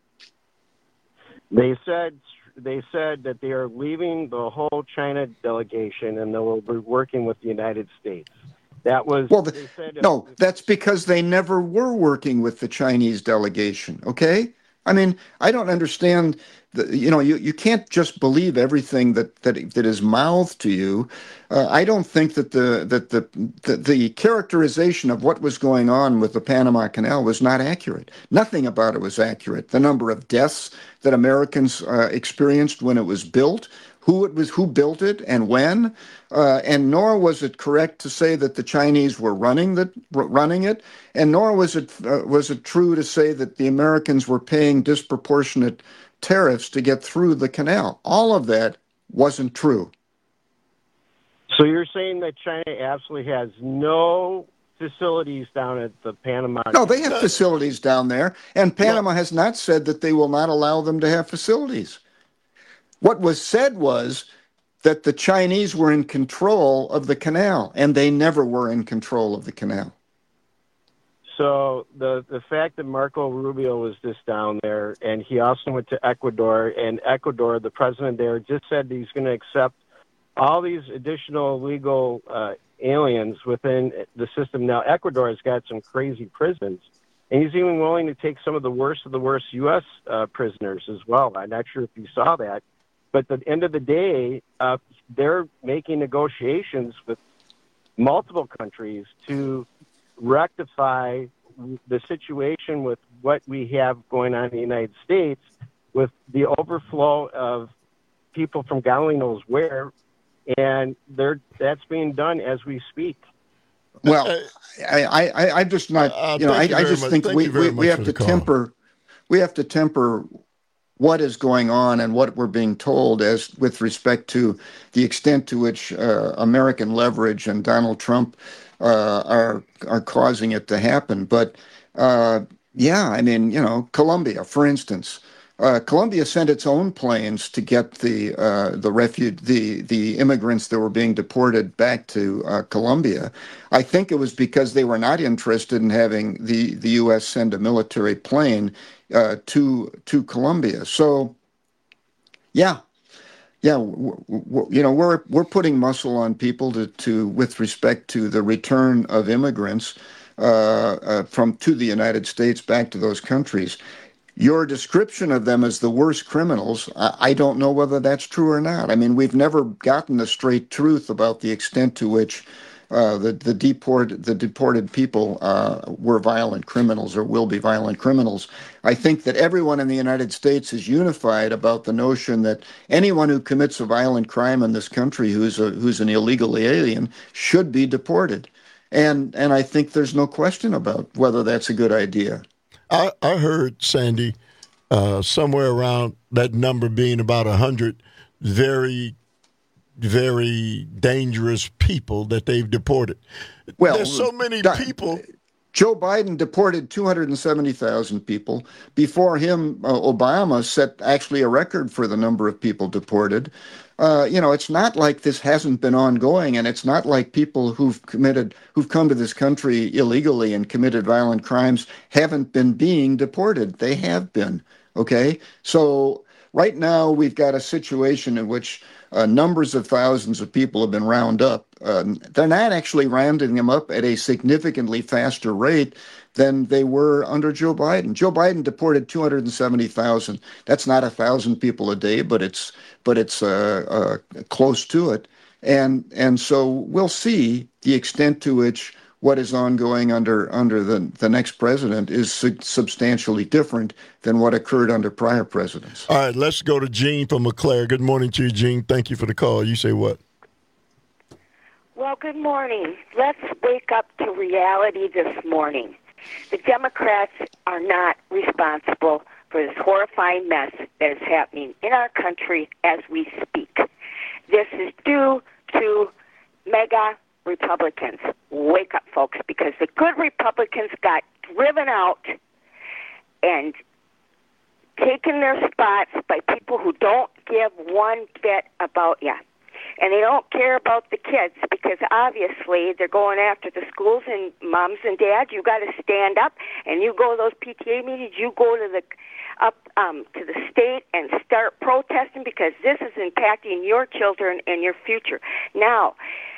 Speaker 7: They said they said that they are leaving the whole China delegation and they will be working with the United States. That was
Speaker 16: well. The,
Speaker 7: they said
Speaker 16: no, that's because they never were working with the Chinese delegation. Okay, I mean, I don't understand. The, you know, you, you can't just believe everything that that that is mouthed to you. Uh, I don't think that the that the, the the characterization of what was going on with the Panama Canal was not accurate. Nothing about it was accurate. The number of deaths that Americans uh, experienced when it was built, who it was, who built it, and when, uh, and nor was it correct to say that the Chinese were running the running it, and nor was it uh, was it true to say that the Americans were paying disproportionate tariffs to get through the canal. All of that wasn't true.
Speaker 7: So you're saying that China absolutely has no facilities down at the Panama?
Speaker 16: No, they have facilities down there, and Panama has not said that they will not allow them to have facilities. What was said was that the Chinese were in control of the canal, and they never were in control of the canal.
Speaker 7: So the the fact that Marco Rubio was just down there, and he also went to Ecuador, and Ecuador, the president there, just said he's going to accept all these additional legal uh, aliens within the system. Now, Ecuador has got some crazy prisons, and he's even willing to take some of the worst of the worst U S uh, prisoners as well. I'm not sure if you saw that. But at the end of the day, uh, they're making negotiations with multiple countries to rectify the situation with what we have going on in the United States with the overflow of people from God only knows where, and they're, that's being done as we speak.
Speaker 16: Well, I, I, I'm just not,
Speaker 15: Uh,
Speaker 16: you know, I,
Speaker 15: thank you
Speaker 16: I
Speaker 15: very
Speaker 16: just
Speaker 15: much.
Speaker 16: think
Speaker 15: Thank
Speaker 16: we,
Speaker 15: you very
Speaker 16: we, we
Speaker 15: much
Speaker 16: have
Speaker 15: for
Speaker 16: to
Speaker 15: the call.
Speaker 16: temper, we have to temper what is going on and what we're being told as with respect to the extent to which uh, American leverage and Donald Trump uh, are are causing it to happen. But uh, yeah, I mean, you know, Colombia, for instance, uh, Colombia sent its own planes to get the uh, the refuge the the immigrants that were being deported back to uh, Colombia. I think it was because they were not interested in having the the U S send a military plane uh, to to Colombia. So, yeah. Yeah, w- w- you know, we're we're putting muscle on people to, to with respect to the return of immigrants uh, uh, from to the United States back to those countries. Your description of them as the worst criminals, I, I don't know whether that's true or not. I mean, we've never gotten the straight truth about the extent to which uh, the the deported the deported people uh, were violent criminals or will be violent criminals. I think that everyone in the United States is unified about the notion that anyone who commits a violent crime in this country who's a who's an illegal alien should be deported, and and I think there's no question about whether that's a good idea.
Speaker 15: I, I heard, Sandy, uh, somewhere around that number being about one hundred very, very dangerous people that they've deported.
Speaker 16: Well,
Speaker 15: there's so many
Speaker 16: Di-
Speaker 15: people.
Speaker 16: Joe Biden deported two hundred seventy thousand people. Before him, uh, Obama set actually a record for the number of people deported. Uh, you know, it's not like this hasn't been ongoing, and it's not like people who've committed, who've come to this country illegally and committed violent crimes haven't been being deported. They have been. Okay, so Right now, we've got a situation in which uh, numbers of thousands of people have been rounded up. Uh, they're not actually rounding them up at a significantly faster rate than they were under Joe Biden. Joe Biden deported two hundred seventy thousand. That's not a thousand people a day, but it's but it's uh, uh, close to it. And and so we'll see the extent to which what is ongoing under under the, the next president is su- substantially different than what occurred under prior presidents.
Speaker 15: All right, let's go to Gene from McClare. Good morning to you, Gene. Thank you for the call. You say what?
Speaker 8: Well, good morning. Let's wake up to reality this morning. The Democrats are not responsible for this horrifying mess that is happening in our country as we speak. This is due to mega Republicans. Wake up, folks, because the good Republicans got driven out and taken their spots by people who don't give one bit about you. And they don't care about the kids because obviously they're going after the schools, and moms and dads, you got to stand up, and you go to those P T A meetings, you go to the up um, to the state and start protesting because this is impacting your children and your future. Now,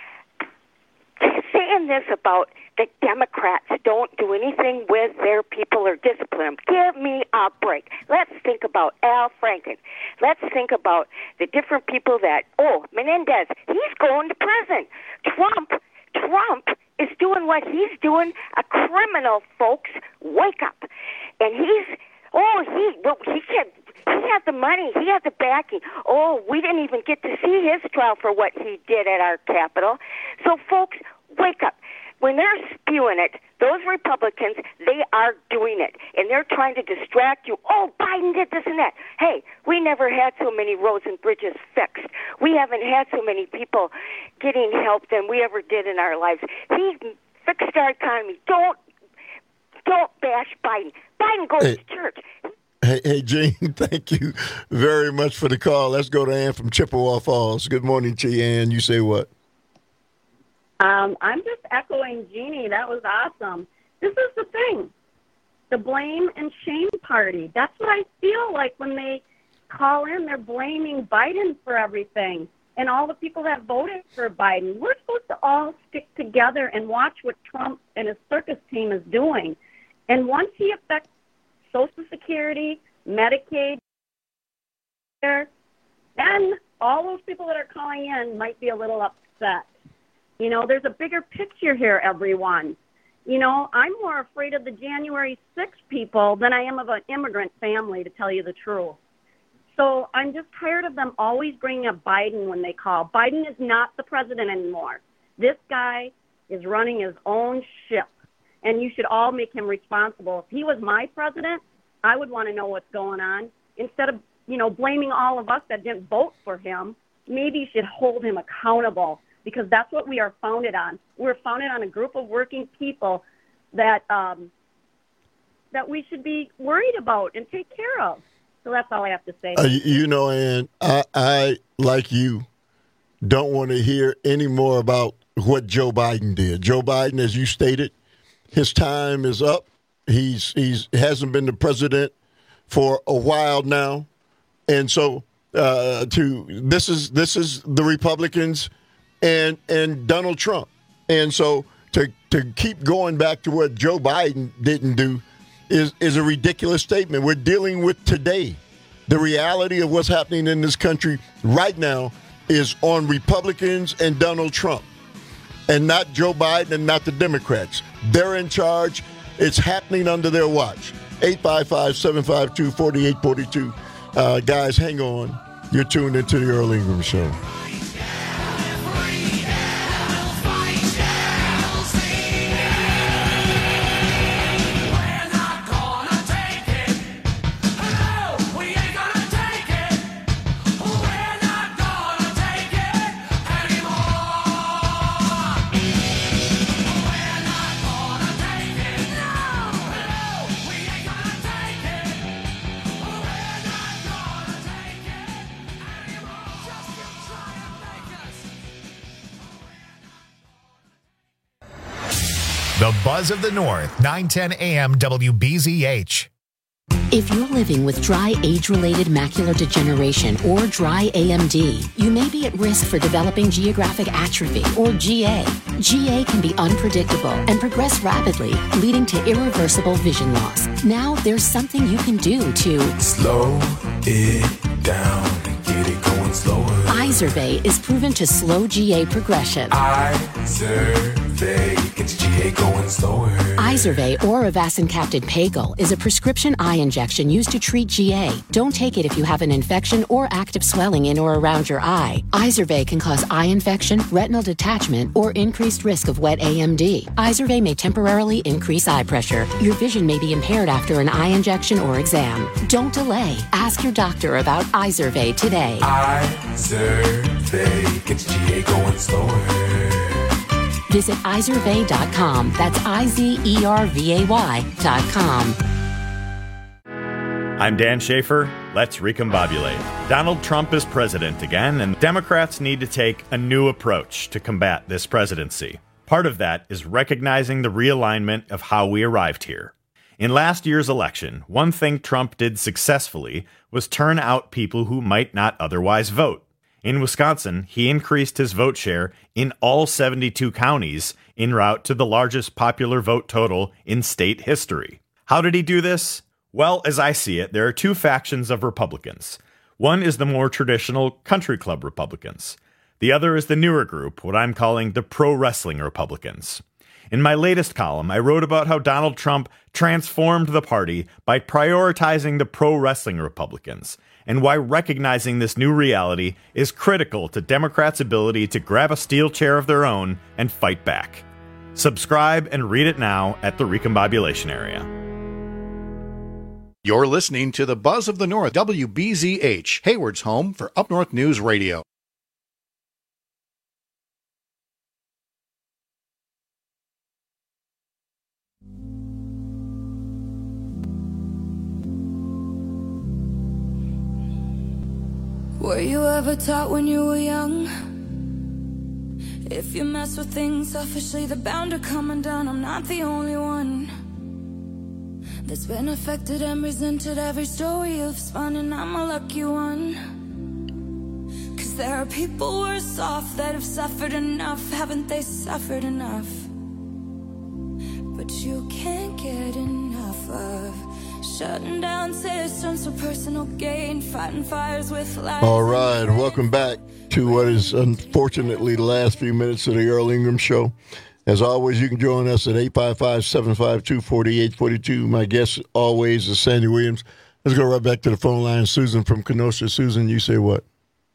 Speaker 8: saying this about the Democrats don't do anything with their people or discipline them. Give me a break. Let's think about Al Franken. Let's think about the different people that, oh, Menendez, he's going to prison. Trump, Trump is doing what he's doing. A criminal, folks. Wake up. And he's, oh, he, well, he can, he had the money. He had the backing. Oh, we didn't even get to see his trial for what he did at our Capitol. So, folks, wake up. When they're spewing it, those Republicans, they are doing it. And they're trying to distract you. Oh, Biden did this and that. Hey, we never had so many roads and bridges fixed. We haven't had so many people getting help than we ever did in our lives. He fixed our economy. Don't, don't bash Biden. Biden goes
Speaker 15: hey.
Speaker 8: to church.
Speaker 15: Hey, hey, Gene, thank you very much for the call. Let's go to Ann from Chippewa Falls. Good morning to you, Ann. You say what?
Speaker 11: Um, I'm just echoing Jeannie. That was awesome. This is the thing, the blame and shame party. That's what I feel like when they call in. They're blaming Biden for everything and all the people that voted for Biden. We're supposed to all stick together and watch what Trump and his circus team is doing. And once he affects Social Security, Medicaid, then all those people that are calling in might be a little upset. You know, there's a bigger picture here, everyone. You know, I'm more afraid of the January sixth people than I am of an immigrant family, to tell you the truth. So I'm just tired of them always bringing up Biden when they call. Biden is not the president anymore. This guy is running his own ship, and you should all make him responsible. If he was my president, I would want to know what's going on. Instead of, you know, blaming all of us that didn't vote for him, maybe you should hold him accountable, because that's what we are founded on. We're founded on a group of working people that um, that we should be worried about and take care of. So that's all I have to say.
Speaker 15: Uh, you know, Ann, I, I, like you, don't want to hear any more about what Joe Biden did. Joe Biden, as you stated, his time is up. He's he's hasn't been the president for a while now, and so uh, to this is this is the Republicans and and Donald Trump, and so to to keep going back to what Joe Biden didn't do is is a ridiculous statement. We're dealing with today. The reality of what's happening in this country right now is on Republicans and Donald Trump, and not Joe Biden and not the Democrats. They're in charge. It's happening under their watch. eight five five, seven five two, four eight four two. Uh, guys, hang on. You're tuned into the Earl Ingram Show.
Speaker 1: The Buzz of the North, nine ten A M W B Z H.
Speaker 12: If you're living with dry age-related macular degeneration or dry A M D, you may be at risk for developing geographic atrophy or G A. G A can be unpredictable and progress rapidly, leading to irreversible vision loss. Now there's something you can do to
Speaker 13: slow it down and get it going slower.
Speaker 12: Izervay is proven to slow G A progression.
Speaker 13: Izervay gets G A going slower.
Speaker 12: Izervay or avacincaptad pagel is a prescription eye injection used to treat G A. Don't take it if you have an infection or active swelling in or around your eye. Izervay can cause eye infection, retinal detachment, or increased risk of wet A M D. Izervay may temporarily increase eye pressure. Your vision may be impaired after an eye injection or exam. Don't delay. Ask your doctor about Izervay today.
Speaker 13: Izervay gets G A going slower.
Speaker 12: Visit Izervay dot com. That's I Z E R V A Y dot com.
Speaker 17: I'm Dan Schaefer. Let's recombobulate. Donald Trump is president again, and Democrats need to take a new approach to combat this presidency. Part of that is recognizing the realignment of how we arrived here. In last year's election, one thing Trump did successfully was turn out people who might not otherwise vote. In Wisconsin, he increased his vote share in all seventy-two counties en route to the largest popular vote total in state history. How did he do this? Well, as I see it, there are two factions of Republicans. One is the more traditional country club Republicans. The other is the newer group, what I'm calling the pro-wrestling Republicans. In my latest column, I wrote about how Donald Trump transformed the party by prioritizing the pro-wrestling Republicans, and why recognizing this new reality is critical to Democrats' ability to grab a steel chair of their own and fight back. Subscribe and read it now at the Recombobulation Area.
Speaker 10: You're listening to the Buzz of the North, W B Z H, Hayward's home for Up North News Radio.
Speaker 18: Were you ever taught when you were young? If you mess with things selfishly, they're bound to come undone. I'm not the only one that's been affected and resented every story you've spun, and I'm a lucky one. Cause there are people worse off that have suffered enough. Haven't they suffered enough? But you can't get enough of shutting down systems for personal gain, fighting fires with lies.
Speaker 15: All right, welcome back to what is unfortunately the last few minutes of the Earl Ingram Show. As always, you can join us at eight five five, seven five two, four eight four two. My guest always is Sandy Williams. Let's go right back to the phone line. Susan from Kenosha. Susan, you say what?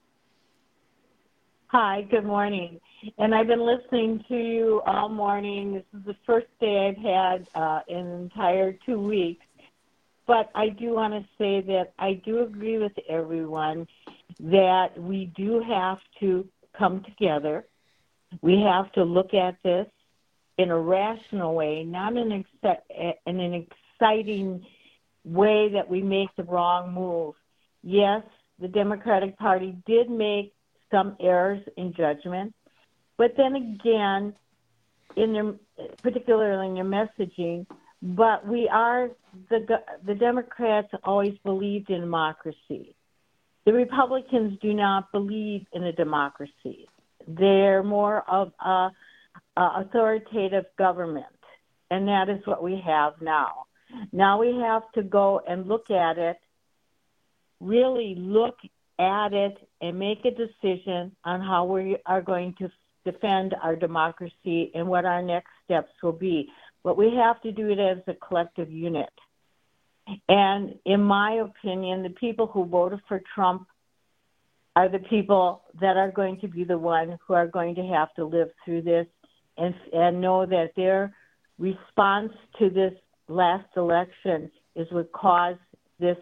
Speaker 19: Hi, good morning. And I've been listening to you all morning. This is the first day I've had uh, an entire two weeks. But I do want to say that I do agree with everyone that we do have to come together. We have to look at this in a rational way, not in an, ex- in an exciting way that we make the wrong move. Yes, the Democratic Party did make some errors in judgment, but then again, in their, particularly in their messaging, but we are, the the Democrats always believed in democracy. The Republicans do not believe in a democracy. They're more of a, a authoritative government, and that is what we have now. Now we have to go and look at it, really look at it, and make a decision on how we are going to defend our democracy and what our next steps will be. But we have to do it as a collective unit. And in my opinion, the people who voted for Trump are the people that are going to be the ones who are going to have to live through this and, and know that their response to this last election is what caused this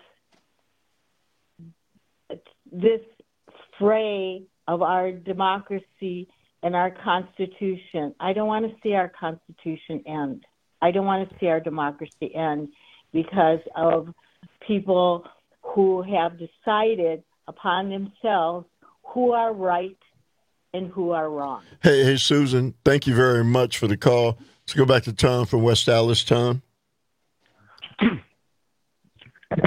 Speaker 19: this fray of our democracy and our Constitution. I don't want to see our Constitution end. I don't want to see our democracy end because of people who have decided upon themselves who are right and who are wrong.
Speaker 15: Hey, hey, Susan, thank you very much for the call. Let's go back to Tom from West Allis. Tom?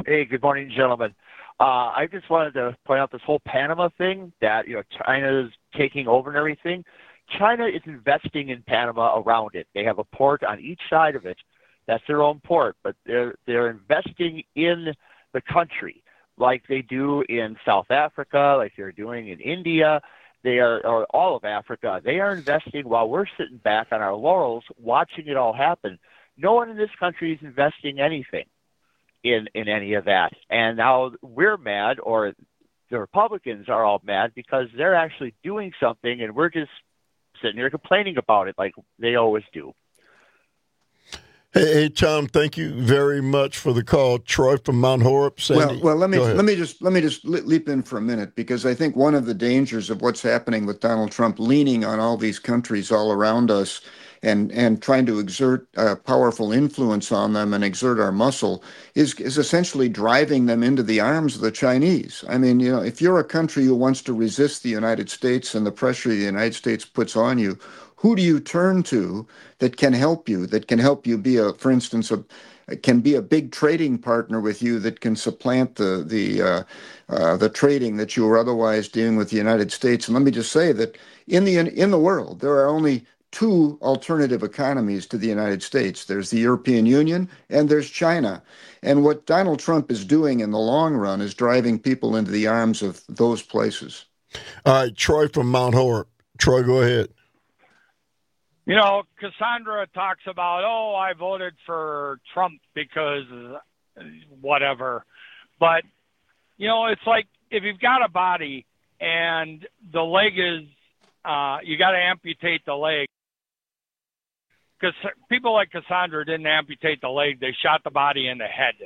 Speaker 14: Hey, good morning, gentlemen. Uh, I just wanted to point out this whole Panama thing that, you know, China is taking over and everything. China is investing in Panama around it. They have a port on each side of it. That's their own port, but they're they're investing in the country like they do in South Africa, like they're doing in India. They are, or all of Africa. They are investing while we're sitting back on our laurels watching it all happen. No one in this country is investing anything in, in any of that. And now we're mad, or the Republicans are all mad because they're actually doing something and we're just sitting here complaining about it like they always do.
Speaker 15: Hey, hey, Tom, thank you very much for the call. Troy from Mount Horeb. Sandy,
Speaker 16: well, well, let me
Speaker 15: go ahead.
Speaker 16: let me just let me just leap in for a minute, because I think one of the dangers of what's happening with Donald Trump leaning on all these countries all around us and and trying to exert uh, powerful influence on them and exert our muscle is is essentially driving them into the arms of the Chinese. I mean, you know, if you're a country who wants to resist the United States and the pressure the United States puts on you, who do you turn to that can help you, that can help you be a, for instance, a, can be a big trading partner with you that can supplant the the uh, uh, the trading that you were otherwise doing with the United States? And let me just say that in the in the world, there are only two alternative economies to the United States. There's the European Union and there's China. And what Donald Trump is doing in the long run is driving people into the arms of those places.
Speaker 15: All right, Troy from Mount Horeb. Troy, go ahead.
Speaker 20: You know, Cassandra talks about, oh, I voted for Trump because whatever. But, you know, it's like if you've got a body and the leg is, uh, you got to amputate the leg. Because people like Cassandra didn't amputate the leg. They shot the body in the head.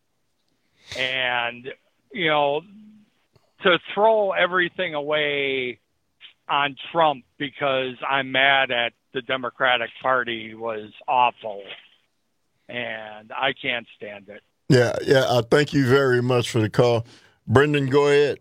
Speaker 20: And, you know, to throw everything away on Trump because I'm mad at the Democratic Party was awful, and I can't stand it.
Speaker 15: Yeah, yeah. Uh, thank you very much for the call. Brendan, go ahead.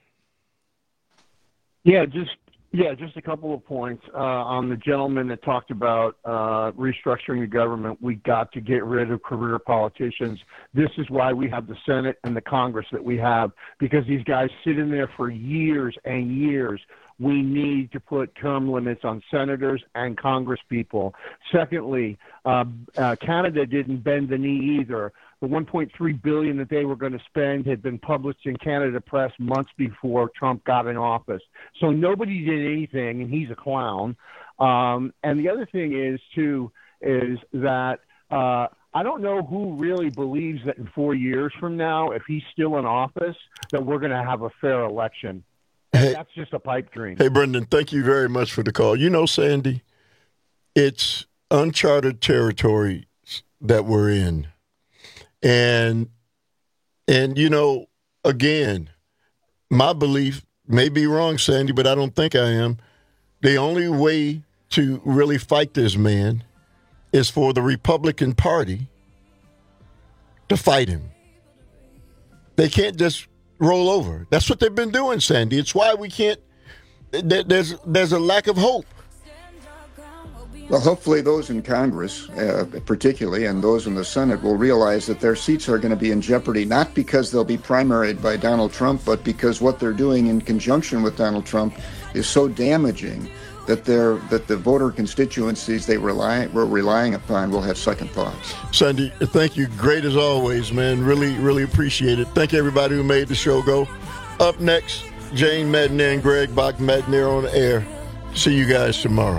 Speaker 21: Yeah, just yeah, just a couple of points uh, on the gentleman that talked about uh, restructuring the government. We got to get rid of career politicians. This is why we have the Senate and the Congress that we have, because these guys sit in there for years and years. We need to put term limits on senators and Congress people. Secondly, uh, uh, Canada didn't bend the knee either. The one point three billion dollars that they were going to spend had been published in Canada Press months before Trump got in office. So nobody did anything, and he's a clown. Um, and the other thing is, too, is that uh, I don't know who really believes that in four years from now, if he's still in office, that we're going to have a fair election.
Speaker 15: Hey,
Speaker 21: that's just a pipe dream.
Speaker 15: Hey, Brendan, thank you very much for the call. You know, Sandy, it's uncharted territory that we're in. And, and you know, again, my belief may be wrong, Sandy, but I don't think I am. The only way to really fight this man is for the Republican Party to fight him. They can't just roll over. That's what they've been doing, Sandy. It's why we can't. There's there's a lack of hope.
Speaker 16: Well, hopefully those in Congress, uh, particularly, and those in the Senate will realize that their seats are going to be in jeopardy, not because they'll be primaried by Donald Trump, but because what they're doing in conjunction with Donald Trump is so damaging that they're that the voter constituencies they rely were relying upon will have second thoughts.
Speaker 15: Sandy, thank you. Great as always, man. Really, really appreciate it. Thank everybody who made the show go. Up next, Jane Madden and Greg Bach Madden on the air. See you guys tomorrow.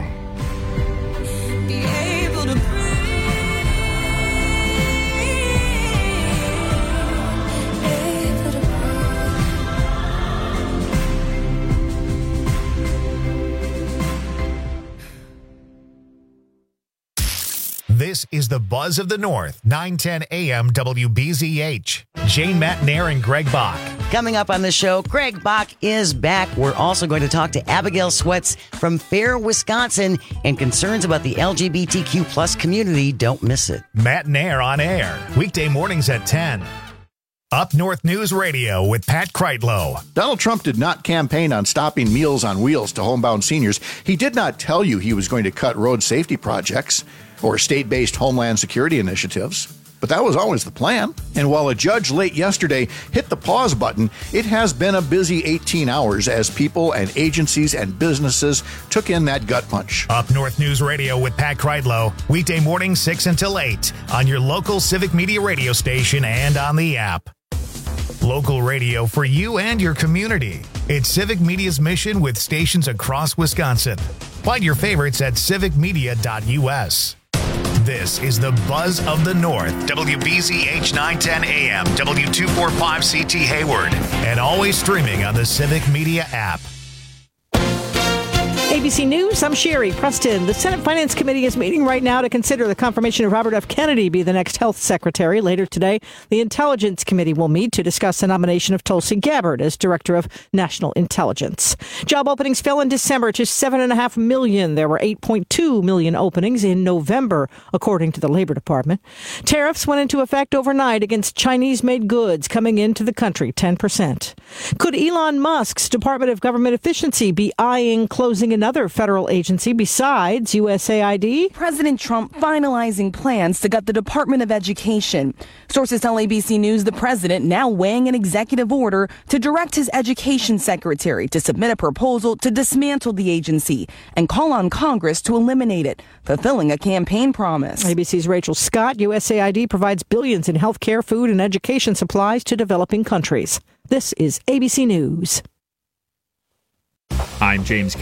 Speaker 1: This is the Buzz of the North, nine ten A M W B Z H. Jane Matnair and Greg Bach.
Speaker 22: Coming up on the show, Greg Bach is back. We're also going to talk to Abigail Sweats from Fair, Wisconsin, and concerns about the L G B T Q plus community. Don't miss it.
Speaker 1: Matnair on air, weekday mornings at ten. Up North News Radio with Pat Kreitlow.
Speaker 10: Donald Trump did not campaign on stopping Meals on Wheels to homebound seniors. He did not tell you he was going to cut road safety projects or state-based homeland security initiatives. But that was always the plan. And while a judge late yesterday hit the pause button, it has been a busy eighteen hours as people and agencies and businesses took in that gut punch.
Speaker 1: Up North News Radio with Pat Kreidlow, weekday morning six until eight on your local Civic Media radio station and on the app. Local radio for you and your community. It's Civic Media's mission with stations across Wisconsin. Find your favorites at civic media dot u s. This is the Buzz of the North, W B Z H nine ten A M, W two forty-five C T Hayward, and always streaming on the Civic Media app.
Speaker 2: A B C News, I'm Sherry Preston. The Senate Finance Committee is meeting right now to consider the confirmation of Robert F. Kennedy be the next health secretary. Later today, the Intelligence Committee will meet to discuss the nomination of Tulsi Gabbard as Director of National Intelligence. Job openings fell in December to seven point five million. There were eight point two million openings in November, according to the Labor Department. Tariffs went into effect overnight against Chinese-made goods coming into the country, ten percent. Could Elon Musk's Department of Government Efficiency be eyeing closing another federal agency besides U S A I D?
Speaker 3: President Trump finalizing plans to gut the Department of Education. Sources tell A B C News the president now weighing an executive order to direct his education secretary to submit a proposal to dismantle the agency and call on Congress to eliminate it, fulfilling a campaign promise.
Speaker 2: A B C's Rachel Scott. U S A I D provides billions in health care, food, and education supplies to developing countries. This is A B C News.
Speaker 9: I'm James